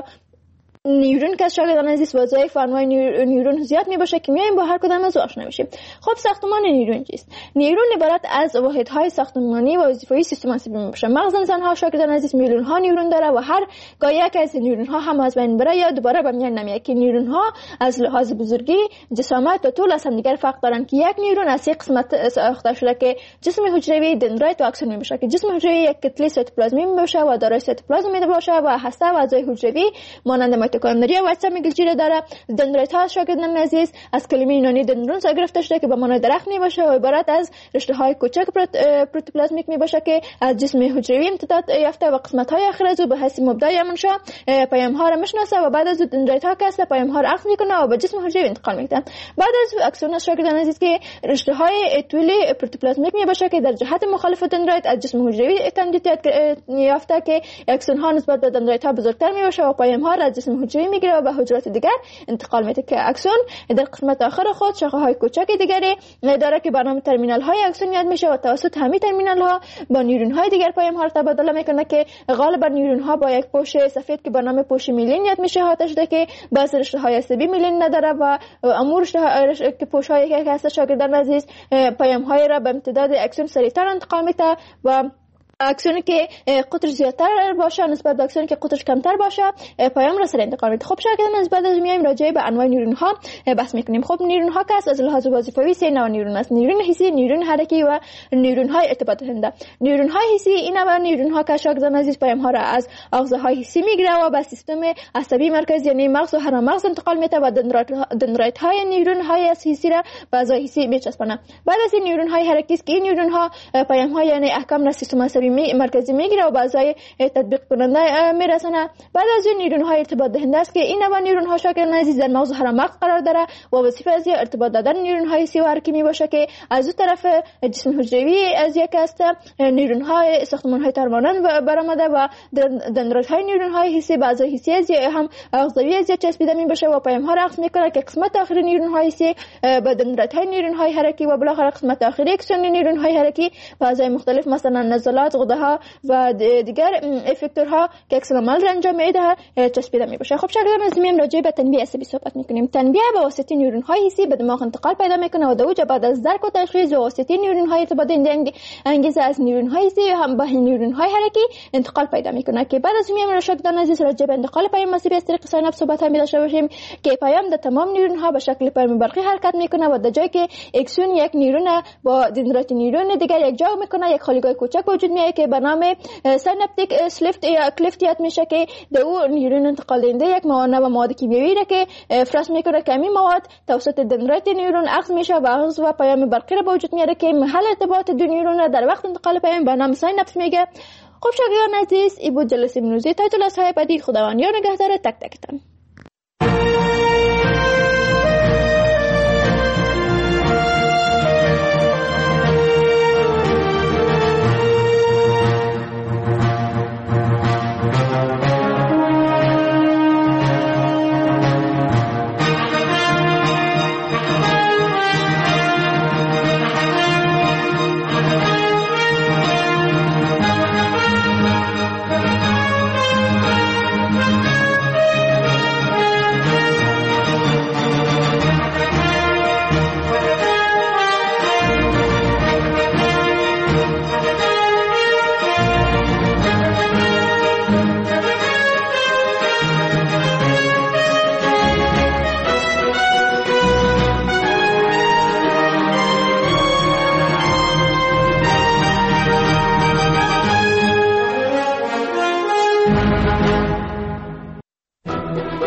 نیورون که شاگردان عزیز وظایف و انواع نیورون زیاد میباشه که میایم با هر کدام از آشنا میشیم. خب ساختمان نیورون چیست؟ نیورون عبارت از واحدهای ساختمانی و وظیفه‌ای سیستم عصبی میباشه. مغز انسان ها شاگردان عزیز میلیون ها نیورون داره و هر گاه یک از نیورون ها هم از بین بره یا دوباره به میان نمیاد که نیورون ها از لحاظ بزرگی، جسامت و طول از هم دیگر فرق دارن که یک نیورون از یک قسمت ساخته شده که جسم حجروی، دندرایت و اکسون میباشه که جسم حجروی یک کتله سیتوپلازمی میباشه و دارای سیتوپلازم میباشه و هسته و اعضای حجروی مانند میتوکندریا و اجسام گلچی داره. دندرایت ها شاگردان عزیز از کلمه یونانی دندرون گرفته شده که به معنای درخت میباشه و عبارت از رشته های کوچک پروتوپلازمیک میباشه که از جسم حجروی امتداد یافته و قسمت های آخر از او به حیث مبدا منشا پیام ها را میشناسه و بعد از دندرایت ها که پیام ها را اخذ میکنه و به جسم حجروی انتقال میده. بعد از اکسون شاگردان عزیز که رشته های طولی پروتوپلازمیک میباشه که در جهت مخالف دندرایت از جسم حجروی کاندیدیت یافته که اکسون ها نسبت به دندرایت ها بزرگتر میباشه و پیام ها را از جسم حجروی میگیره و به حجرات دیگر انتقال میده که اکسون در قسمت آخر خود شاخه های کوچک دیگری داره که به نام ترمینال های اکسون یاد میشه و توسط همین ترمینال ها با نیورون های دیگر پیام ها را تبادله میکنه که غالبا نیورون ها با یک پوش سفید که به نام پوش میلین یاد میشه احاطه شده که بعضی رشته های عصبی میلین نداره و امور که پوش های که هست شاگردان عزیز پیام های را به امتداد اکسون سریعتر انتقال میده و اکسونی که قطر زیادتر باشه نسبت به اکسونی که قطرش کمتر باشه پیام را سریع انتقال میده. خب شاگردان از بعد از میایم راجع به انواع نیورون ها بحث میکنیم. خب نیورون ها که از لحاظ وظیفوی سه نوع نیورون است: نیورون حسی، نیورون حرکی و نیورون های ارتباط دهنده. نیورون های حسی این نوع نیورون ها که شاگردان عزیز پیام ها را از آغازه های حسی میگیره و به سیستم عصبی مرکزی یعنی مغز و هرمغز انتقال میده و دندرایت های نیورون های حسی را به اعضای حسی میچسبونه. بعد از این نیورون های حرکی است که این نیورون ها پیام ها یعنی احکام را سیستم عصبی مرکزی میگیره و بعضای تطبیق کننده میرسونه. بعد از این نیورون های ارتباط دهنده است که این نوع نیورون ها شاگردان عزیز در مغز و هرمغز قرار داره و وظیفه از ارتباط دادن نیورون های حسی و حرکی میباشه که از اون طرف جسم حجروی از یک است نیورون های ساختمان های ترمانند برآمده و دندرایت های نیورون های حسی به اعضای حسی از هم اعضایی از چسبیده میباشه و پیام ها را اخذ میکنه که قسمت آخری نیورون های حسی به دندرایت های نیورون های حرکی و بالاخره قسمت آخری اکسون نیورون های حرکی به اعضای مختلف مثلا نزلات، غده ها و دیگر افکتورها که عکس العمل را انجام میده چسبیده میباشه. خب شاگردان از میام راجع به تنبیه عصبی صحبت میکنیم. تنبیه به واسطه نیورون های حسی به دماغ انتقال پیدا میکنه و دوجه بعد از درک و تشخیص به واسطه نیورون های ارتباط انگیزه از نیورون های حسی هم به نیورون های حرکی انتقال پیدا میکنه که بعد از میام شاگردان عزیز راجع به انتقال پیام عصبی از طریق سیناپس صحبت هم داشته باشیم که پیام در تمام نیورون ها به شکل پیام برقی حرکت میکنه و در جایی که اکسون یک نیورون با دندرایت نیورون دیگر یک جا میکنه یک خالیگاه کوچک وجود میاد که به نام سیناپتیک سلیفت یا کلیفت یاد میشه که در اون نیورون انتقال دهنده یک مواد کیمیایی را که افراز میکنه که همین مواد توسط دندرایت نیورون اخذ میشه و اخذ و پیام برقی را به وجود میاره که محل ارتباط دو نیورون را در وقت انتقال پیام به نام سیناپس میگه. خب شاگردان عزیز این بود جلسه امروزی. تا جلسه بعدی خداوند یار نگهدار تک تکتان.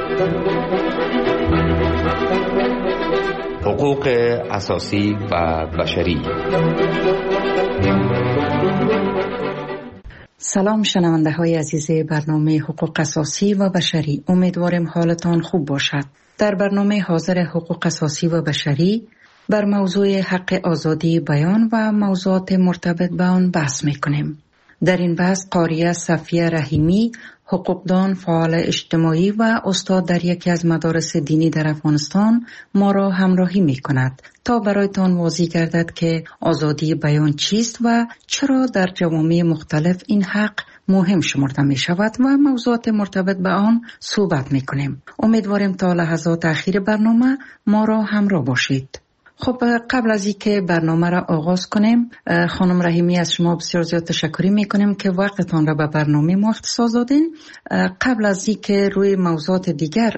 حقوق اساسی و بشری. سلام شنونده های عزیز برنامه حقوق اساسی و بشری، امیدوارم حالتان خوب باشد. در برنامه حاضر حقوق اساسی و بشری بر موضوع حق آزادی بیان و موضوعات مرتبط به آن بحث میکنیم. در این بحث قاریه صفیه رحیمی، حقوقدان، فعال اجتماعی و استاد در یکی از مدارس دینی در افغانستان ما را همراهی می کند تا برایتان واضح گردد که آزادی بیان چیست و چرا در جوامع مختلف این حق مهم شمرده می شود و موضوعات مرتبط به آن صحبت می کنیم. امیدوارم تا لحظات اخیر برنامه ما را همراه باشید. خب قبل از اینکه برنامه را آغاز کنیم، خانم رحیمی از شما بسیار زیاد تشکر میکنیم که وقتتان را به برنامه ما اختصاص دادین. قبل از اینکه روی موضوعات دیگر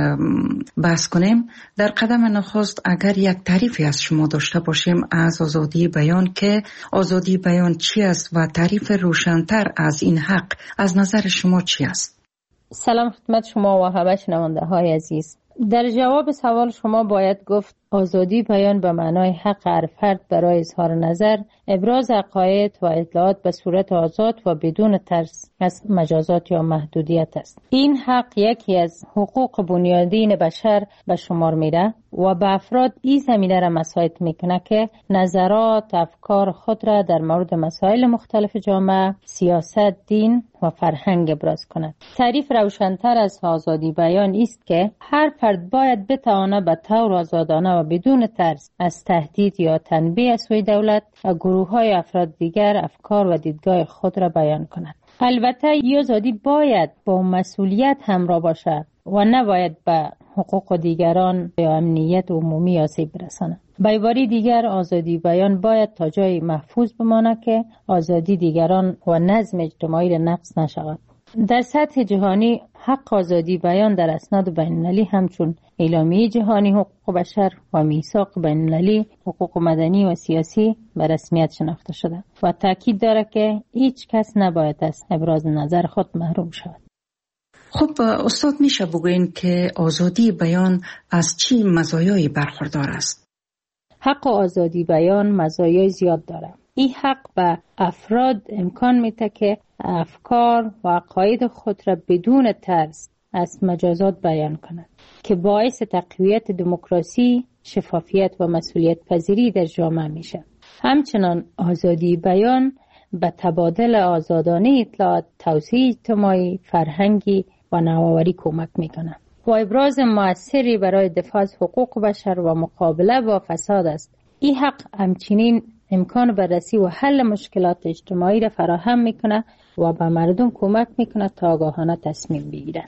بحث کنیم، در قدم نخست اگر یک تعریفی از شما داشته باشیم از آزادی بیان، که آزادی بیان چی است و تعریف روشن‌تر از این حق از نظر شما چی است؟ سلام خدمت شما و همه شنونده های عزیز. در جواب سوال شما باید گفت آزادی بیان به معنای حق هر فرد برای اظهار نظر، ابراز عقاید و اطلاعات به صورت آزاد و بدون ترس از مجازات یا محدودیت است. این حق یکی از حقوق بنیادین بشر به شمار میره و به افراد این زمینه را مساعد میکنه که نظرات، افکار خود را در مورد مسائل مختلف جامعه، سیاست، دین و فرهنگ ابراز کند. تعریف روشن‌تر از آزادی بیان است که هر فرد باید بتواند به طور آزادانه و بدون ترس از تهدید یا تنبیه از سوی دولت و گروه‌های افراد دیگر افکار و دیدگاه خود را بیان کند. البته این آزادی باید با مسئولیت همراه باشد و نباید به حقوق دیگران یا امنیت عمومی آسیب برساند. به عبارت دیگر آزادی بیان باید تا جای محفوظ بماند که آزادی دیگران و نظم اجتماعی را نقض نشود. در سطح جهانی حق آزادی بیان در اسناد بین‌المللی همچون اعلامیه جهانی حقوق بشر و میثاق بین‌المللی حقوق مدنی و سیاسی به رسمیت شناخته شده و تاکید دارد که هیچ کس نباید از ابراز نظر خود محروم شود. خب استاد، میشه بگوین که آزادی بیان از چی مزایایی برخوردار است؟ حق آزادی بیان مزایای زیاد دارد. این حق به افراد امکان میده که افکار و عقاید خود را بدون ترس از مجازات بیان کنند که باعث تقویت دموکراسی، شفافیت و مسئولیت پذیری در جامعه میشه. همچنان آزادی بیان به تبادل آزادانه اطلاعات، توسعه اجتماعی، فرهنگی و نوآوری کمک میکنه و ابراز مؤثری برای دفاع از حقوق بشر و مقابله با فساد است. این حق همچنین امکان بررسی و حل مشکلات اجتماعی را فراهم میکنه و به مردم کمک میکنه تا آگاهانه تصمیم بگیرن.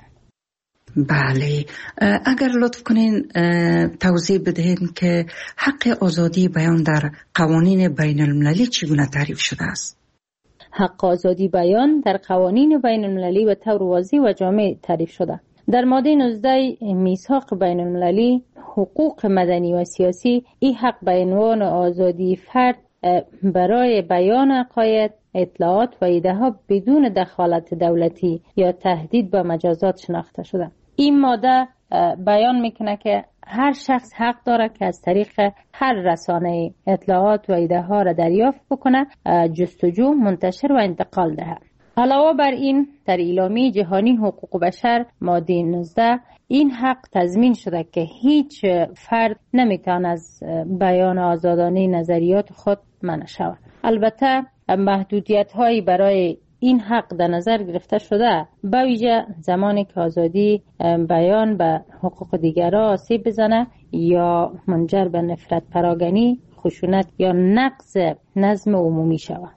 بله، اگر لطف کنین توضیح بدهید که حق آزادی بیان در قوانین بین المللی چگونه تعریف شده است؟ حق آزادی بیان در قوانین بین المللی به طور واضح و جامع تعریف شده. در ماده 19 میثاق بین المللی حقوق مدنی و سیاسی این حق به عنوان آزادی فرد برای بیان عقاید، اطلاعات و ایده ها بدون دخالت دولتی یا تهدید به مجازات شناخته شده. این ماده بیان میکنه که هر شخص حق داره که از طریق هر رسانه اطلاعات و ایده ها را دریافت بکنه، جستجو، منتشر و انتقال دهد. علاوه بر این در اعلامیه جهانی حقوق بشر ماده 19 این حق تضمین شده که هیچ فرد نمیتواند از بیان آزادانه نظریات خود منع شود. البته محدودیت هایی برای این حق در نظر گرفته شده، به ویژه زمانی که آزادی بیان به حقوق دیگران آسیب بزنه یا منجر به نفرت پراگنی، خشونت یا نقض نظم عمومی شود.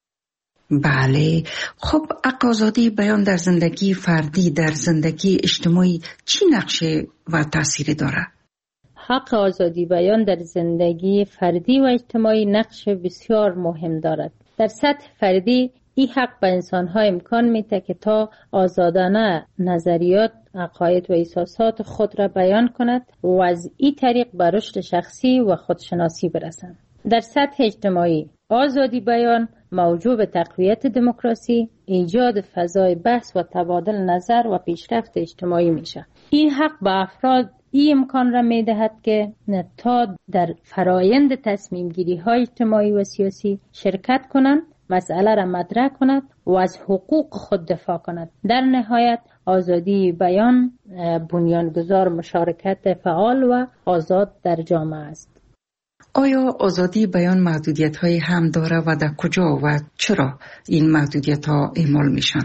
بله، خب حق آزادی بیان در زندگی فردی، در زندگی اجتماعی چی نقشه و تأثیری داره؟ حق آزادی بیان در زندگی فردی و اجتماعی نقش بسیار مهم دارد. در سطح فردی این حق به انسان‌ها امکان میده که تا آزادانه نظریات، عقاید و احساسات خود را بیان کند و از این طریق به رشد شخصی و خودشناسی برسند. در سطح اجتماعی آزادی بیان موجب تقویت دموکراسی، ایجاد فضای بحث و تبادل نظر و پیشرفت اجتماعی میشه. این حق به افراد این امکان را میدهد که تا در فرایند تصمیم گیری های اجتماعی و سیاسی شرکت کنند، مسئله را مطرح کند و از حقوق خود دفاع کند. در نهایت آزادی بیان بنیانگذار مشارکت فعال و آزاد در جامعه است. آیا آزادی بیان محدودیت های هم داره و در کجا و چرا این محدودیت ها اعمال میشن؟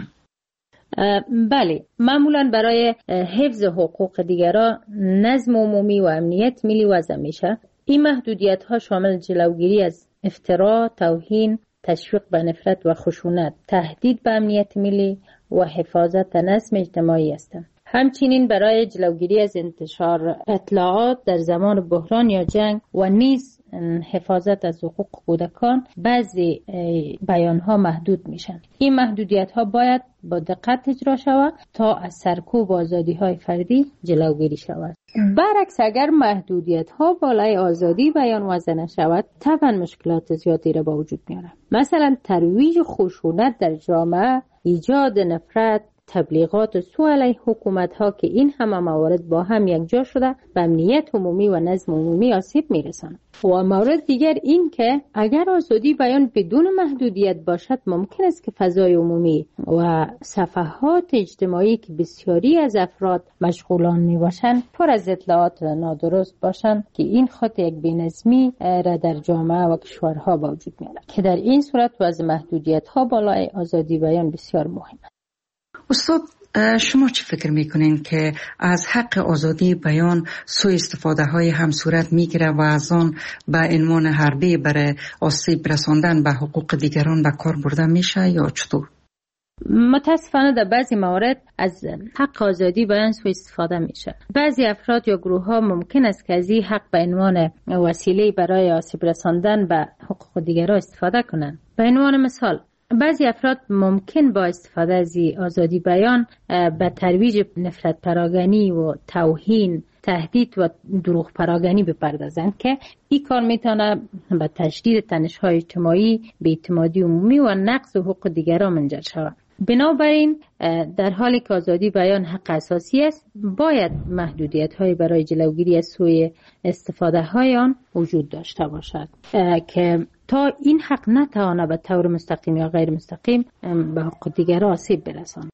بله، معمولا برای حفظ حقوق دیگران، نظم عمومی و امنیت ملی وضع میشه. این محدودیت ها شامل جلوگیری از افترا، توهین، تشویق به نفرت و خشونت، تهدید به امنیت ملی و حفاظت نظم اجتماعی هستند. همچنین برای جلوگیری از انتشار اطلاعات در زمان بحران یا جنگ و نیز حفاظت از حقوق کودکان بعضی بیانها محدود میشن. این محدودیت ها باید با دقت اجرا شود تا از سرکوب آزادی های فردی جلوگیری شود. برعکس اگر محدودیت ها بالای آزادی بیان وضع نشود، طبعا مشکلات زیادی را با وجود میاره. مثلا ترویج خشونت در جامعه، ایجاد نفرت، تبلیغات سوء علیه حکومت ها که این همه موارد با هم یکجا شده به امنیت عمومی و نظم عمومی آسیب میرسند. و مورد دیگر این که اگر آزادی بیان بدون محدودیت باشد، ممکن است که فضای عمومی و صفحات اجتماعی که بسیاری از افراد مشغولان می باشند پر از اطلاعات نادرست باشند که این خود یک بی‌نظمی را در جامعه و کشورها با وجود میارد که در این صورت وضع محدودیت ها بالای آزادی بیان بسیار مهم است. استاد، شما چی فکر میکنین که از حق آزادی بیان سوء استفاده های هم صورت میگیره و از آن به عنوان حربه برای آسیب رساندن به حقوق دیگران به کار برده میشه یا چطور؟ متاسفانه در بعضی موارد از حق آزادی بیان سوء استفاده میشه. بعضی افراد یا گروه ها ممکن است که از این حق به عنوان وسیله برای آسیب رساندن به حقوق دیگران استفاده کنند. به عنوان مثال، بعضی افراد ممکن با استفاده از آزادی بیان به ترویج نفرت پراگنی و توهین، تهدید و دروغ پراگنی بپردازند که این کار میتونه به تشدید تنش‌های اجتماعی، بی‌اعتمادی عمومی و نقض حقوق دیگران منجر شود. بنابراین در حالی که آزادی بیان حق اساسی است، باید محدودیت‌های برای جلوگیری از سوء استفاده‌های آن وجود داشته باشد که تا این حق نتواند به طور مستقیم یا غیر مستقیم به حقوق دیگران آسیب برساند.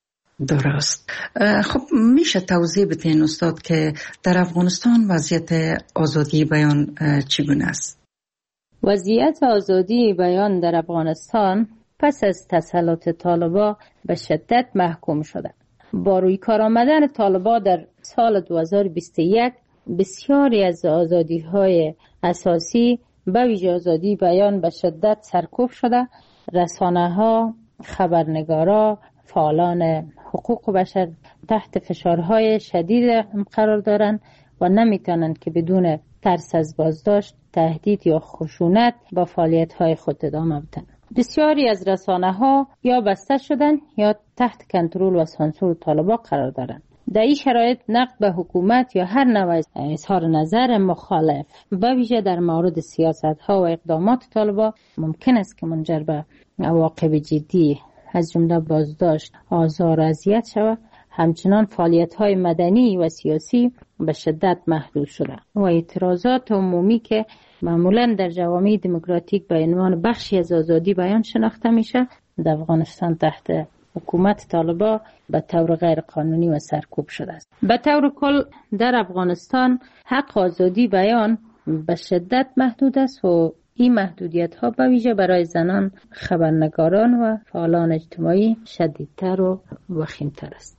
درست. خب میشه توضیح بدین استاد که در افغانستان وضعیت آزادی بیان چگونه است؟ وضعیت آزادی بیان در افغانستان پس از تسلط طالبان به شدت محکوم شده. با روی کار آمدن طالبان در سال 2021 بسیاری از آزادی‌های اساسی به ویژه آزادی بیان به شدت سرکوب شده. رسانه‌ها، خبرنگارا، فعالان حقوق بشر تحت فشارهای شدید قرار دارند و نمیتونند که بدون ترس از بازداشت، تهدید یا خشونت با فعالیت‌های خود ادامه بدن. بسیاری از رسانه‌ها یا بسته شدن یا تحت کنترل و سانسور طالبان قرار دارند. در این شرایط نقد به حکومت یا هر نوع اظهار نظر مخالف به ویژه در مورد سیاست‌ها و اقدامات طالبان ممکن است که منجر به عواقب جدی از جمله بازداشت، آزار و اذیت شود. همچنان فعالیت‌های مدنی و سیاسی به شدت محدود شده و اعتراضات عمومی که معمولاً در جوامع دموکراتیک به عنوان بخشی از آزادی بیان شناخته میشه، در افغانستان تحت حکومت طالبان به طور غیر قانونی و سرکوب شده است. به طور کل در افغانستان حق آزادی بیان به شدت محدود است و این محدودیت ها به ویژه برای زنان، خبرنگاران و فعالان اجتماعی شدیدتر و وخیمتر است.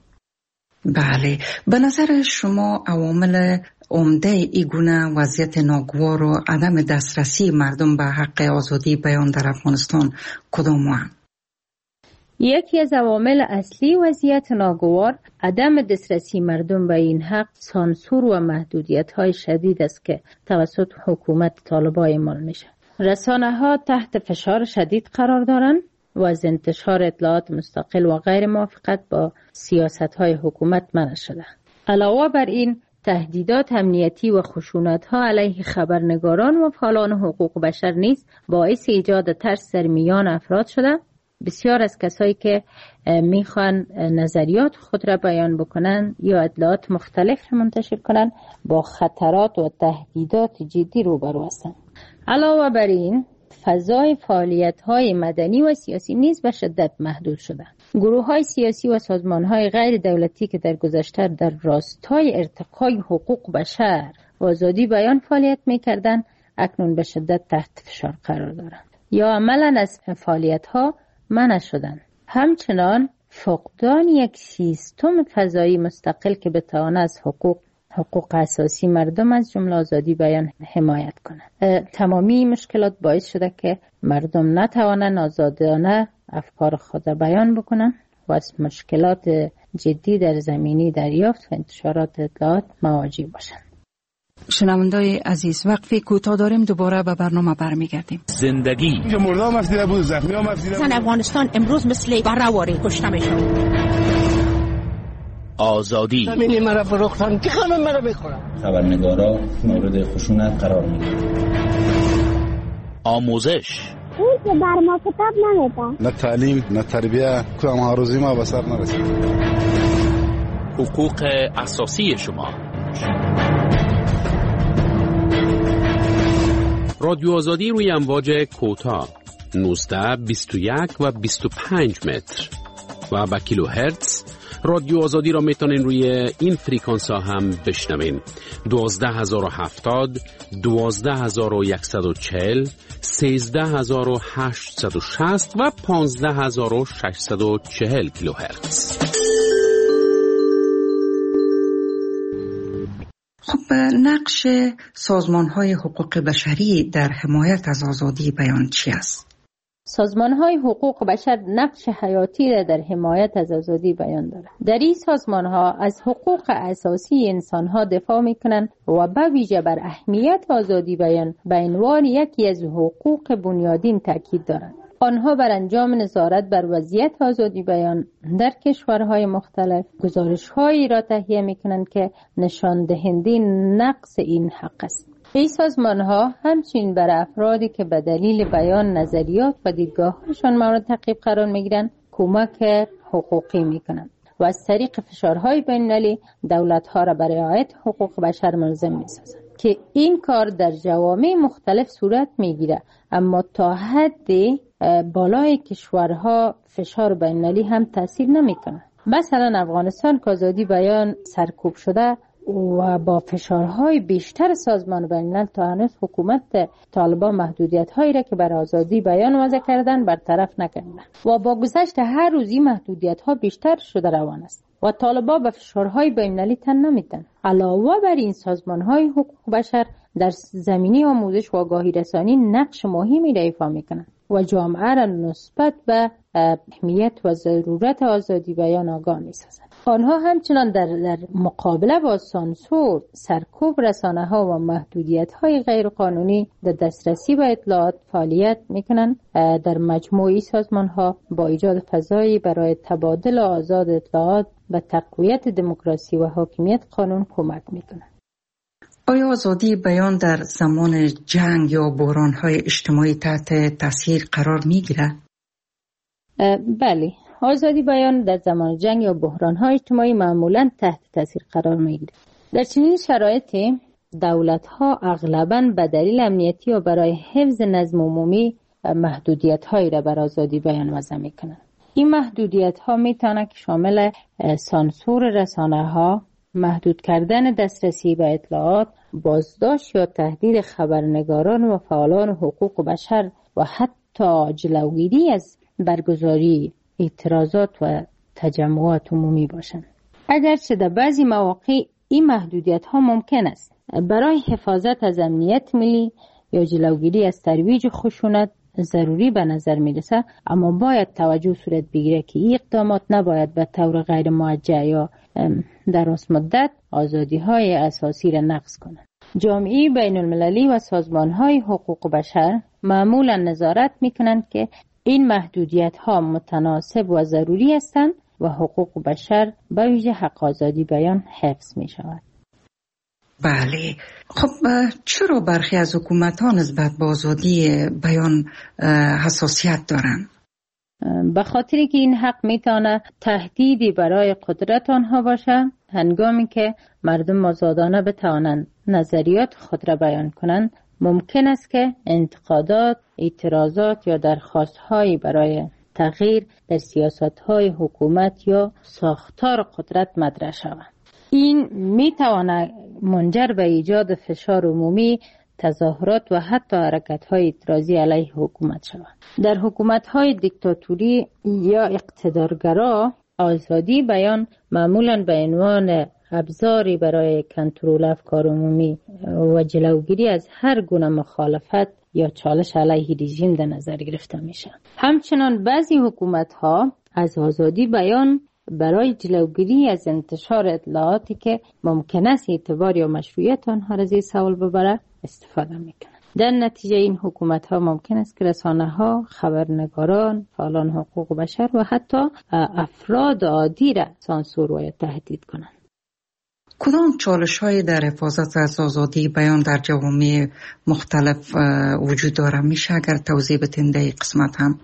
بله، به نظر شما عوامل عمده ای گونه وضعیت ناگوار و عدم دسترسی مردم به حق آزادی بیان در افغانستان کدام‌اند؟ یکی از عوامل اصلی وضعیت ناگوار عدم دسترسی مردم به این حق سانسور و محدودیت‌های شدید است که توسط حکومت طالبان اعمال میشه. رسانه‌ها تحت فشار شدید قرار دارند و از انتشار اطلاعات مستقل و غیر موافقت با سیاست‌های حکومت منع شده. علاوه بر این تهدیدات امنیتی و خشونت‌ها علیه خبرنگاران و فعالان حقوق بشر نیز باعث ایجاد ترس در میان افراد شده. بسیار از کسایی که میخوان نظریات خود را بیان بکنن یا اطلاعات مختلف را منتشر کنن با خطرات و تهدیدات جدی روبرو هستند. علاوه بر این فضای فعالیت‌های مدنی و سیاسی نیز به شدت محدود شده. گروه‌های سیاسی و سازمان‌های غیر دولتی که در گذشته در راستای ارتقای حقوق بشر و آزادی بیان فعالیت می‌کردند، اکنون به شدت تحت فشار قرار دارند یا عملاً از فعالیت‌ها منع شدند. همچنان فقدان یک سیستم فضایی مستقل که بتواند از حقوق اساسی مردم از جمله آزادی بیان حمایت کنند. تمامی مشکلات باعث شده که مردم نتوانند آزادانه افکار خود را بیان بکنند و از مشکلات جدی در زمینه دریافت و انتشارات اطلاعات مواجه باشند. شنوندای عزیز، وقفی کوتاه داریم، دوباره به برنامه برمیگردیم. زندگی مردم افسیده بود، زخمی هم افسیده بود. افغانستان امروز مثل برهواری کشته میشن. آزادی زمینی مرا فروختن که خانم مرا بخورم. خبرنگارا مورد خشونت قرار میگیرن. آموزش اون که بر ما کتاب نمیده. نه تعلیم نه تربیه، کدام هاروزی ما به سر نرسید. حقوق اساسی شما. رادیو آزادی روی امواج کوتاه 19 21 و 25 متر و با کیلو هرتز. رادیو آزادی را میتونین روی این فریکانس ها هم بشنوین. 12070 12140 13860 و 15640 کیلو هرتز. خب نقش سازمان‌های حقوق بشری در حمایت از آزادی بیان چی است؟ سازمان‌های حقوق بشر نقش حیاتی را در حمایت از آزادی بیان دارند. در این سازمان‌ها از حقوق اساسی انسان‌ها دفاع می‌کنند و به ویژه بر اهمیت آزادی بیان به عنوان یکی از حقوق بنیادین تاکید دارند. آنها بر انجام نظارت بر وضعیت آزادی بیان در کشورهای مختلف گزارش‌هایی را تهیه می‌کنند که نشان دهنده نقص این حق است. این سازمان‌ها همچنین بر افرادی که به دلیل بیان نظریات و دیدگاه‌هایشان مورد تعقیب قرار می‌گیرند کمک حقوقی می‌کنند و از طریق فشارهای بین‌المللی دولت‌ها را برای رعایت حقوق بشر ملزم می‌سازند که این کار در جوامع مختلف صورت می‌گیرد، اما تا حدی بالای کشورها فشار بین‌المللی هم تأثیر نمی‌کند. مثلا افغانستان که آزادی بیان سرکوب شده و با فشارهای بیشتر سازمان بین‌الملل تا هنوز حکومت طالبان محدودیت‌هایی را که بر آزادی بیان وضع کردن برطرف نکردند و با گذشت هر روزی محدودیت‌ها بیشتر شده روان است و طالبان به فشارهای بین‌المللی تن نمی‌دهند. علاوه بر این سازمان‌های حقوق بشر در زمینه آموزش و آگاهی رسانی نقش مهمی را ایفا می‌کنند و جامعه را نسبت به اهمیت و ضرورت آزادی بیان آگاه می‌سازند. آنها همچنان در مقابله با سانسور، سرکوب رسانه‌ها و محدودیت‌های غیرقانونی در دسترسی به اطلاعات فعالیت می‌کنند. در مجموعی سازمان‌ها با ایجاد فضایی برای تبادل آزاد اطلاعات به تقویت دموکراسی و حاکمیت قانون کمک می‌کنند. آیا آزادی بیان در زمان جنگ یا بحران‌های اجتماعی تحت تاثیر قرار می‌گیرد؟ بله، آزادی بیان در زمان جنگ یا بحران‌های اجتماعی معمولاً تحت تاثیر قرار می‌گیرد. در چنین شرایطی دولت‌ها اغلباً به دلیل امنیتی و برای حفظ نظم عمومی محدودیت‌هایی را بر آزادی بیان وضع می‌کنند. این محدودیت‌ها می‌تواند که شامل سانسور رسانه‌ها، محدود کردن دسترسی به اطلاعات، بازداشت یا تهدید خبرنگاران و فعالان حقوق بشر و حتی جلوگیری از برگزاری اعتراضات و تجمعات عمومی باشند. اگرچه در بعضی مواقع این محدودیت‌ها ممکن است برای حفاظت از امنیت ملی یا جلوگیری از ترویج خشونت ضروری به نظر می‌رسد، اما باید توجه صورت بگیرد که این اقدامات نباید به طور غیر موجه یا دراز مدت آزادی‌های اساسی را نقض کنند. جامعه بین‌المللی و سازمان‌های حقوق بشر معمولاً نظارت می‌کنند که این محدودیت‌ها متناسب و ضروری هستند و حقوق بشر به ویژه حق آزادی بیان حفظ می‌شود. بله. خب چرا برخی از حکومت‌ها نسبت به آزادی بیان حساسیت دارند؟ به خاطری که این حق میتونه تهدیدی برای قدرت آنها باشه، هنگامی که مردم آزادانه بتوانند نظریات خود را بیان کنند، ممکن است که انتقادات، اعتراضات یا درخواست‌هایی برای تغییر در سیاست‌های حکومت یا ساختار قدرت مطرح شود. این میتواند منجر به ایجاد فشار عمومی، تظاهرات و حتی حرکت‌های اعتراضی علیه حکومت شود. در حکومت‌های دیکتاتوری یا اقتدارگرا، آزادی بیان معمولاً به عنوان ابزاری برای کنترل افکار عمومی و جلوگیری از هر گونه مخالفت یا چالش علیه رژیم در نظر گرفته میشه. همچنان بعضی حکومت‌ها از آزادی بیان برای جلوگیری از انتشار اطلاعاتی که ممکن است اعتبار یا مشروعیت آنها را زیر سوال ببره استفاده میکنند. در نتیجه این حکومت‌ها ممکن است که رسانه‌ها، خبرنگاران، فعالان حقوق بشر و حتی افراد عادی را سانسور و تهدید کنند. کدام چالش‌های در حفاظت از آزادی بیان در جوامع مختلف وجود داره؟ میشه اگر توضیح بدین در این قسمت هم؟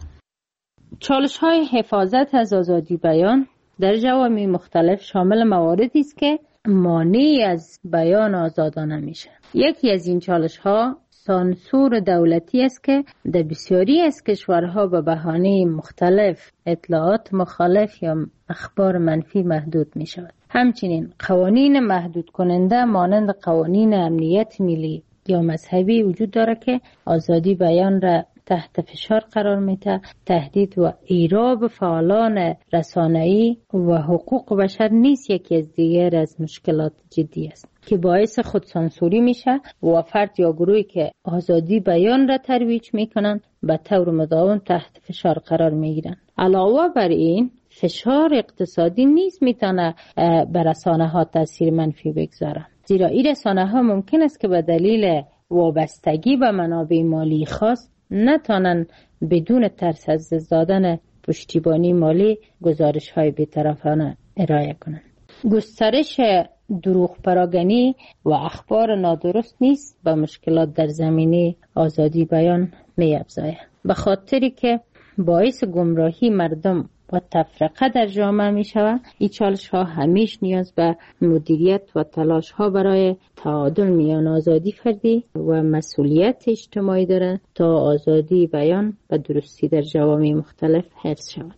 چالش‌های حفاظت از آزادی بیان در جوامع مختلف شامل مواردی است که مانع از بیان آزادانه میشه. یکی از این چالش‌ها سانسور دولتی است که در بسیاری از کشورها به بهانه مختلف اطلاعات مخالف یا اخبار منفی محدود می شود. همچنین قوانین محدود کننده مانند قوانین امنیت ملی یا مذهبی وجود داره که آزادی بیان را تحت فشار قرار میده. تهدید و ایراب فعالان رسانه‌ای و حقوق بشر نیز یکی از دیگر از مشکلات جدی است که باعث خودسانسوری میشه و فرد یا گروهی که آزادی بیان را ترویج میکنن به طور مداوم تحت فشار قرار میگیرن. علاوه بر این فشار اقتصادی نیز میتونه بر رسانه‌ها تاثیر منفی بگذاره، زیرا این رسانه‌ها ممکن است که به دلیل وابستگی به منابع مالی خاص نتوانند بدون ترس از دادن پشتیبانی مالی گزارش‌های بی‌طرفانه ارائه کنند. گسترش دروغ پراگنی و اخبار نادرست نیست به مشکلات در زمینه آزادی بیان می‌افزاید، به خاطری که باعث گمراهی مردم و تفرقه در جامعه می شود. این چالش ها همیش نیاز به مدیریت و تلاش ها برای تعادل میان آزادی فردی و مسئولیت اجتماعی دارد تا آزادی بیان و درستی در جوامع مختلف حفظ شود.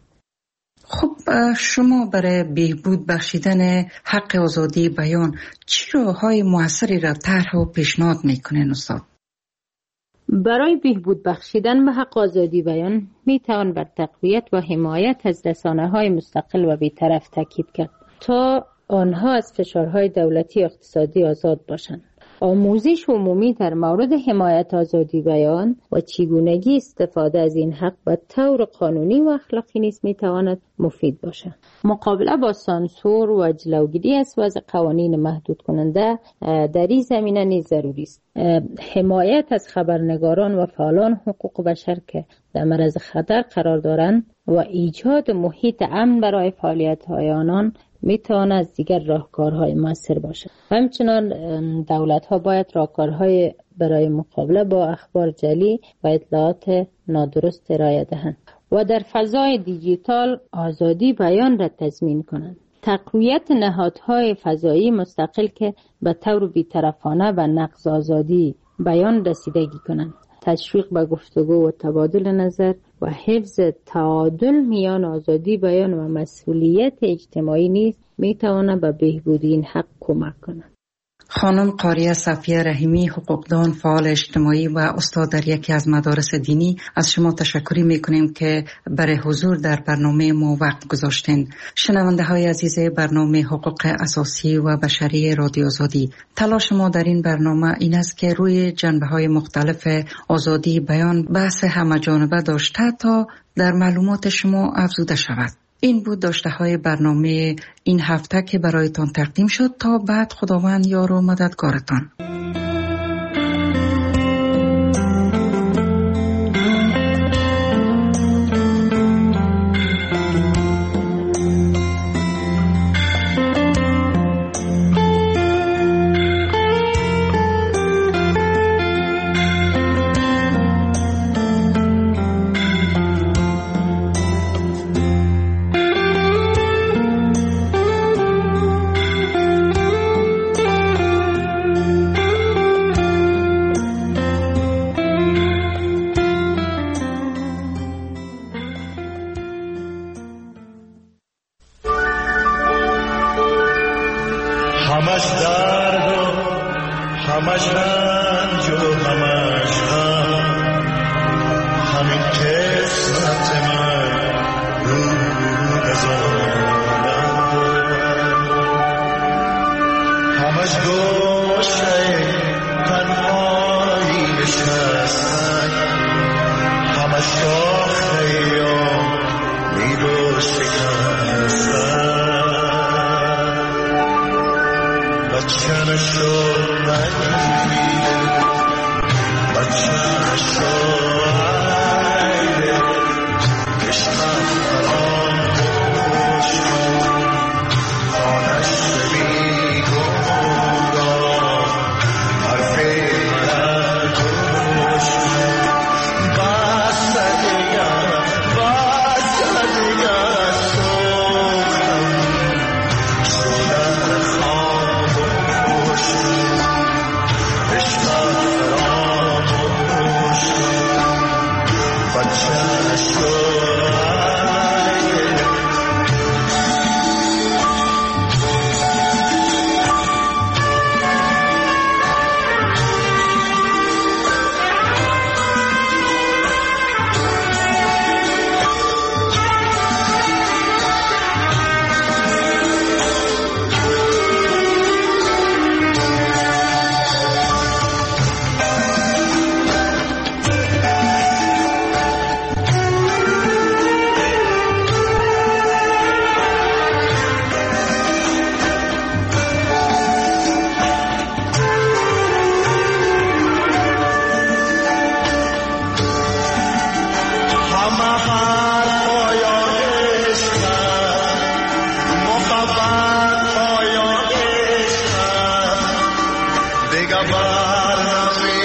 خب شما برای بهبود بخشیدن حق آزادی بیان چه راه‌های موثری را طرح و پیشنهاد میکنین استاد؟ برای بهبود بخشیدن به حق آزادی بیان می توان بر تقویت و حمایت از رسانه‌های مستقل و بی‌طرف تاکید کرد تا آنها از فشارهای دولتی و اقتصادی آزاد باشند. آموزش عمومی در مورد حمایت آزادی بیان و چگونگی استفاده از این حق به طور قانونی و اخلاقی نیز می تواند مفید باشد. مقابله با سانسور و جلوگیری از وضع قوانین محدود کننده در این زمینه نیز ضروری است. حمایت از خبرنگاران و فعالان حقوق بشر که در معرض خطر قرار دارند و ایجاد محیط امن برای فعالیت‌های آنان میتواند از دیگر راهکارهای موثر باشد. همچنان دولت‌ها باید راهکارهای برای مقابله با اخبار جعلی و اطلاعات نادرست ارائه دهند و در فضای دیجیتال آزادی بیان را تضمین کنند. تقویت نهادهای فضایی مستقل که به طور بی‌طرفانه و نقض آزادی بیان رسیدگی کنند. تشویق به گفتگو و تبادل نظر و حفظ تعادل میان آزادی بیان و مسئولیت اجتماعی نیز میتواند به بهبود این حق کمک کند. خانم قاریه صفیه رحیمی، حقوقدان، فعال اجتماعی و استاد در یکی از مدارس دینی، از شما تشکر میکنیم که برای حضور در برنامه ما وقت گذاشتین. شنونده های عزیز برنامه حقوق اساسی و بشری رادیو آزادی، تلاش ما در این برنامه این است که روی جنبه های مختلف آزادی بیان بحث همه‌جانبه داشته تا در معلومات شما افزوده شود. این بود داشته های برنامه این هفته که برایتان تقدیم شد. تا بعد خداوند یار و مددگارتان. همش رنج و همش غم، همین قسمت من رو نزانم، همش گوشه تنهایی نشستن، همش شاخه یا میدو شکستن، بچه نشد نگیره، بچه نشد عیده، کشمم فرام بکشم، خانش بی گمراه، حرفی من گوشم، بس دیگر سوختم، شدن خواب بکشم، عشقم فرام بکشم، بچه نشد عیده. Diga barna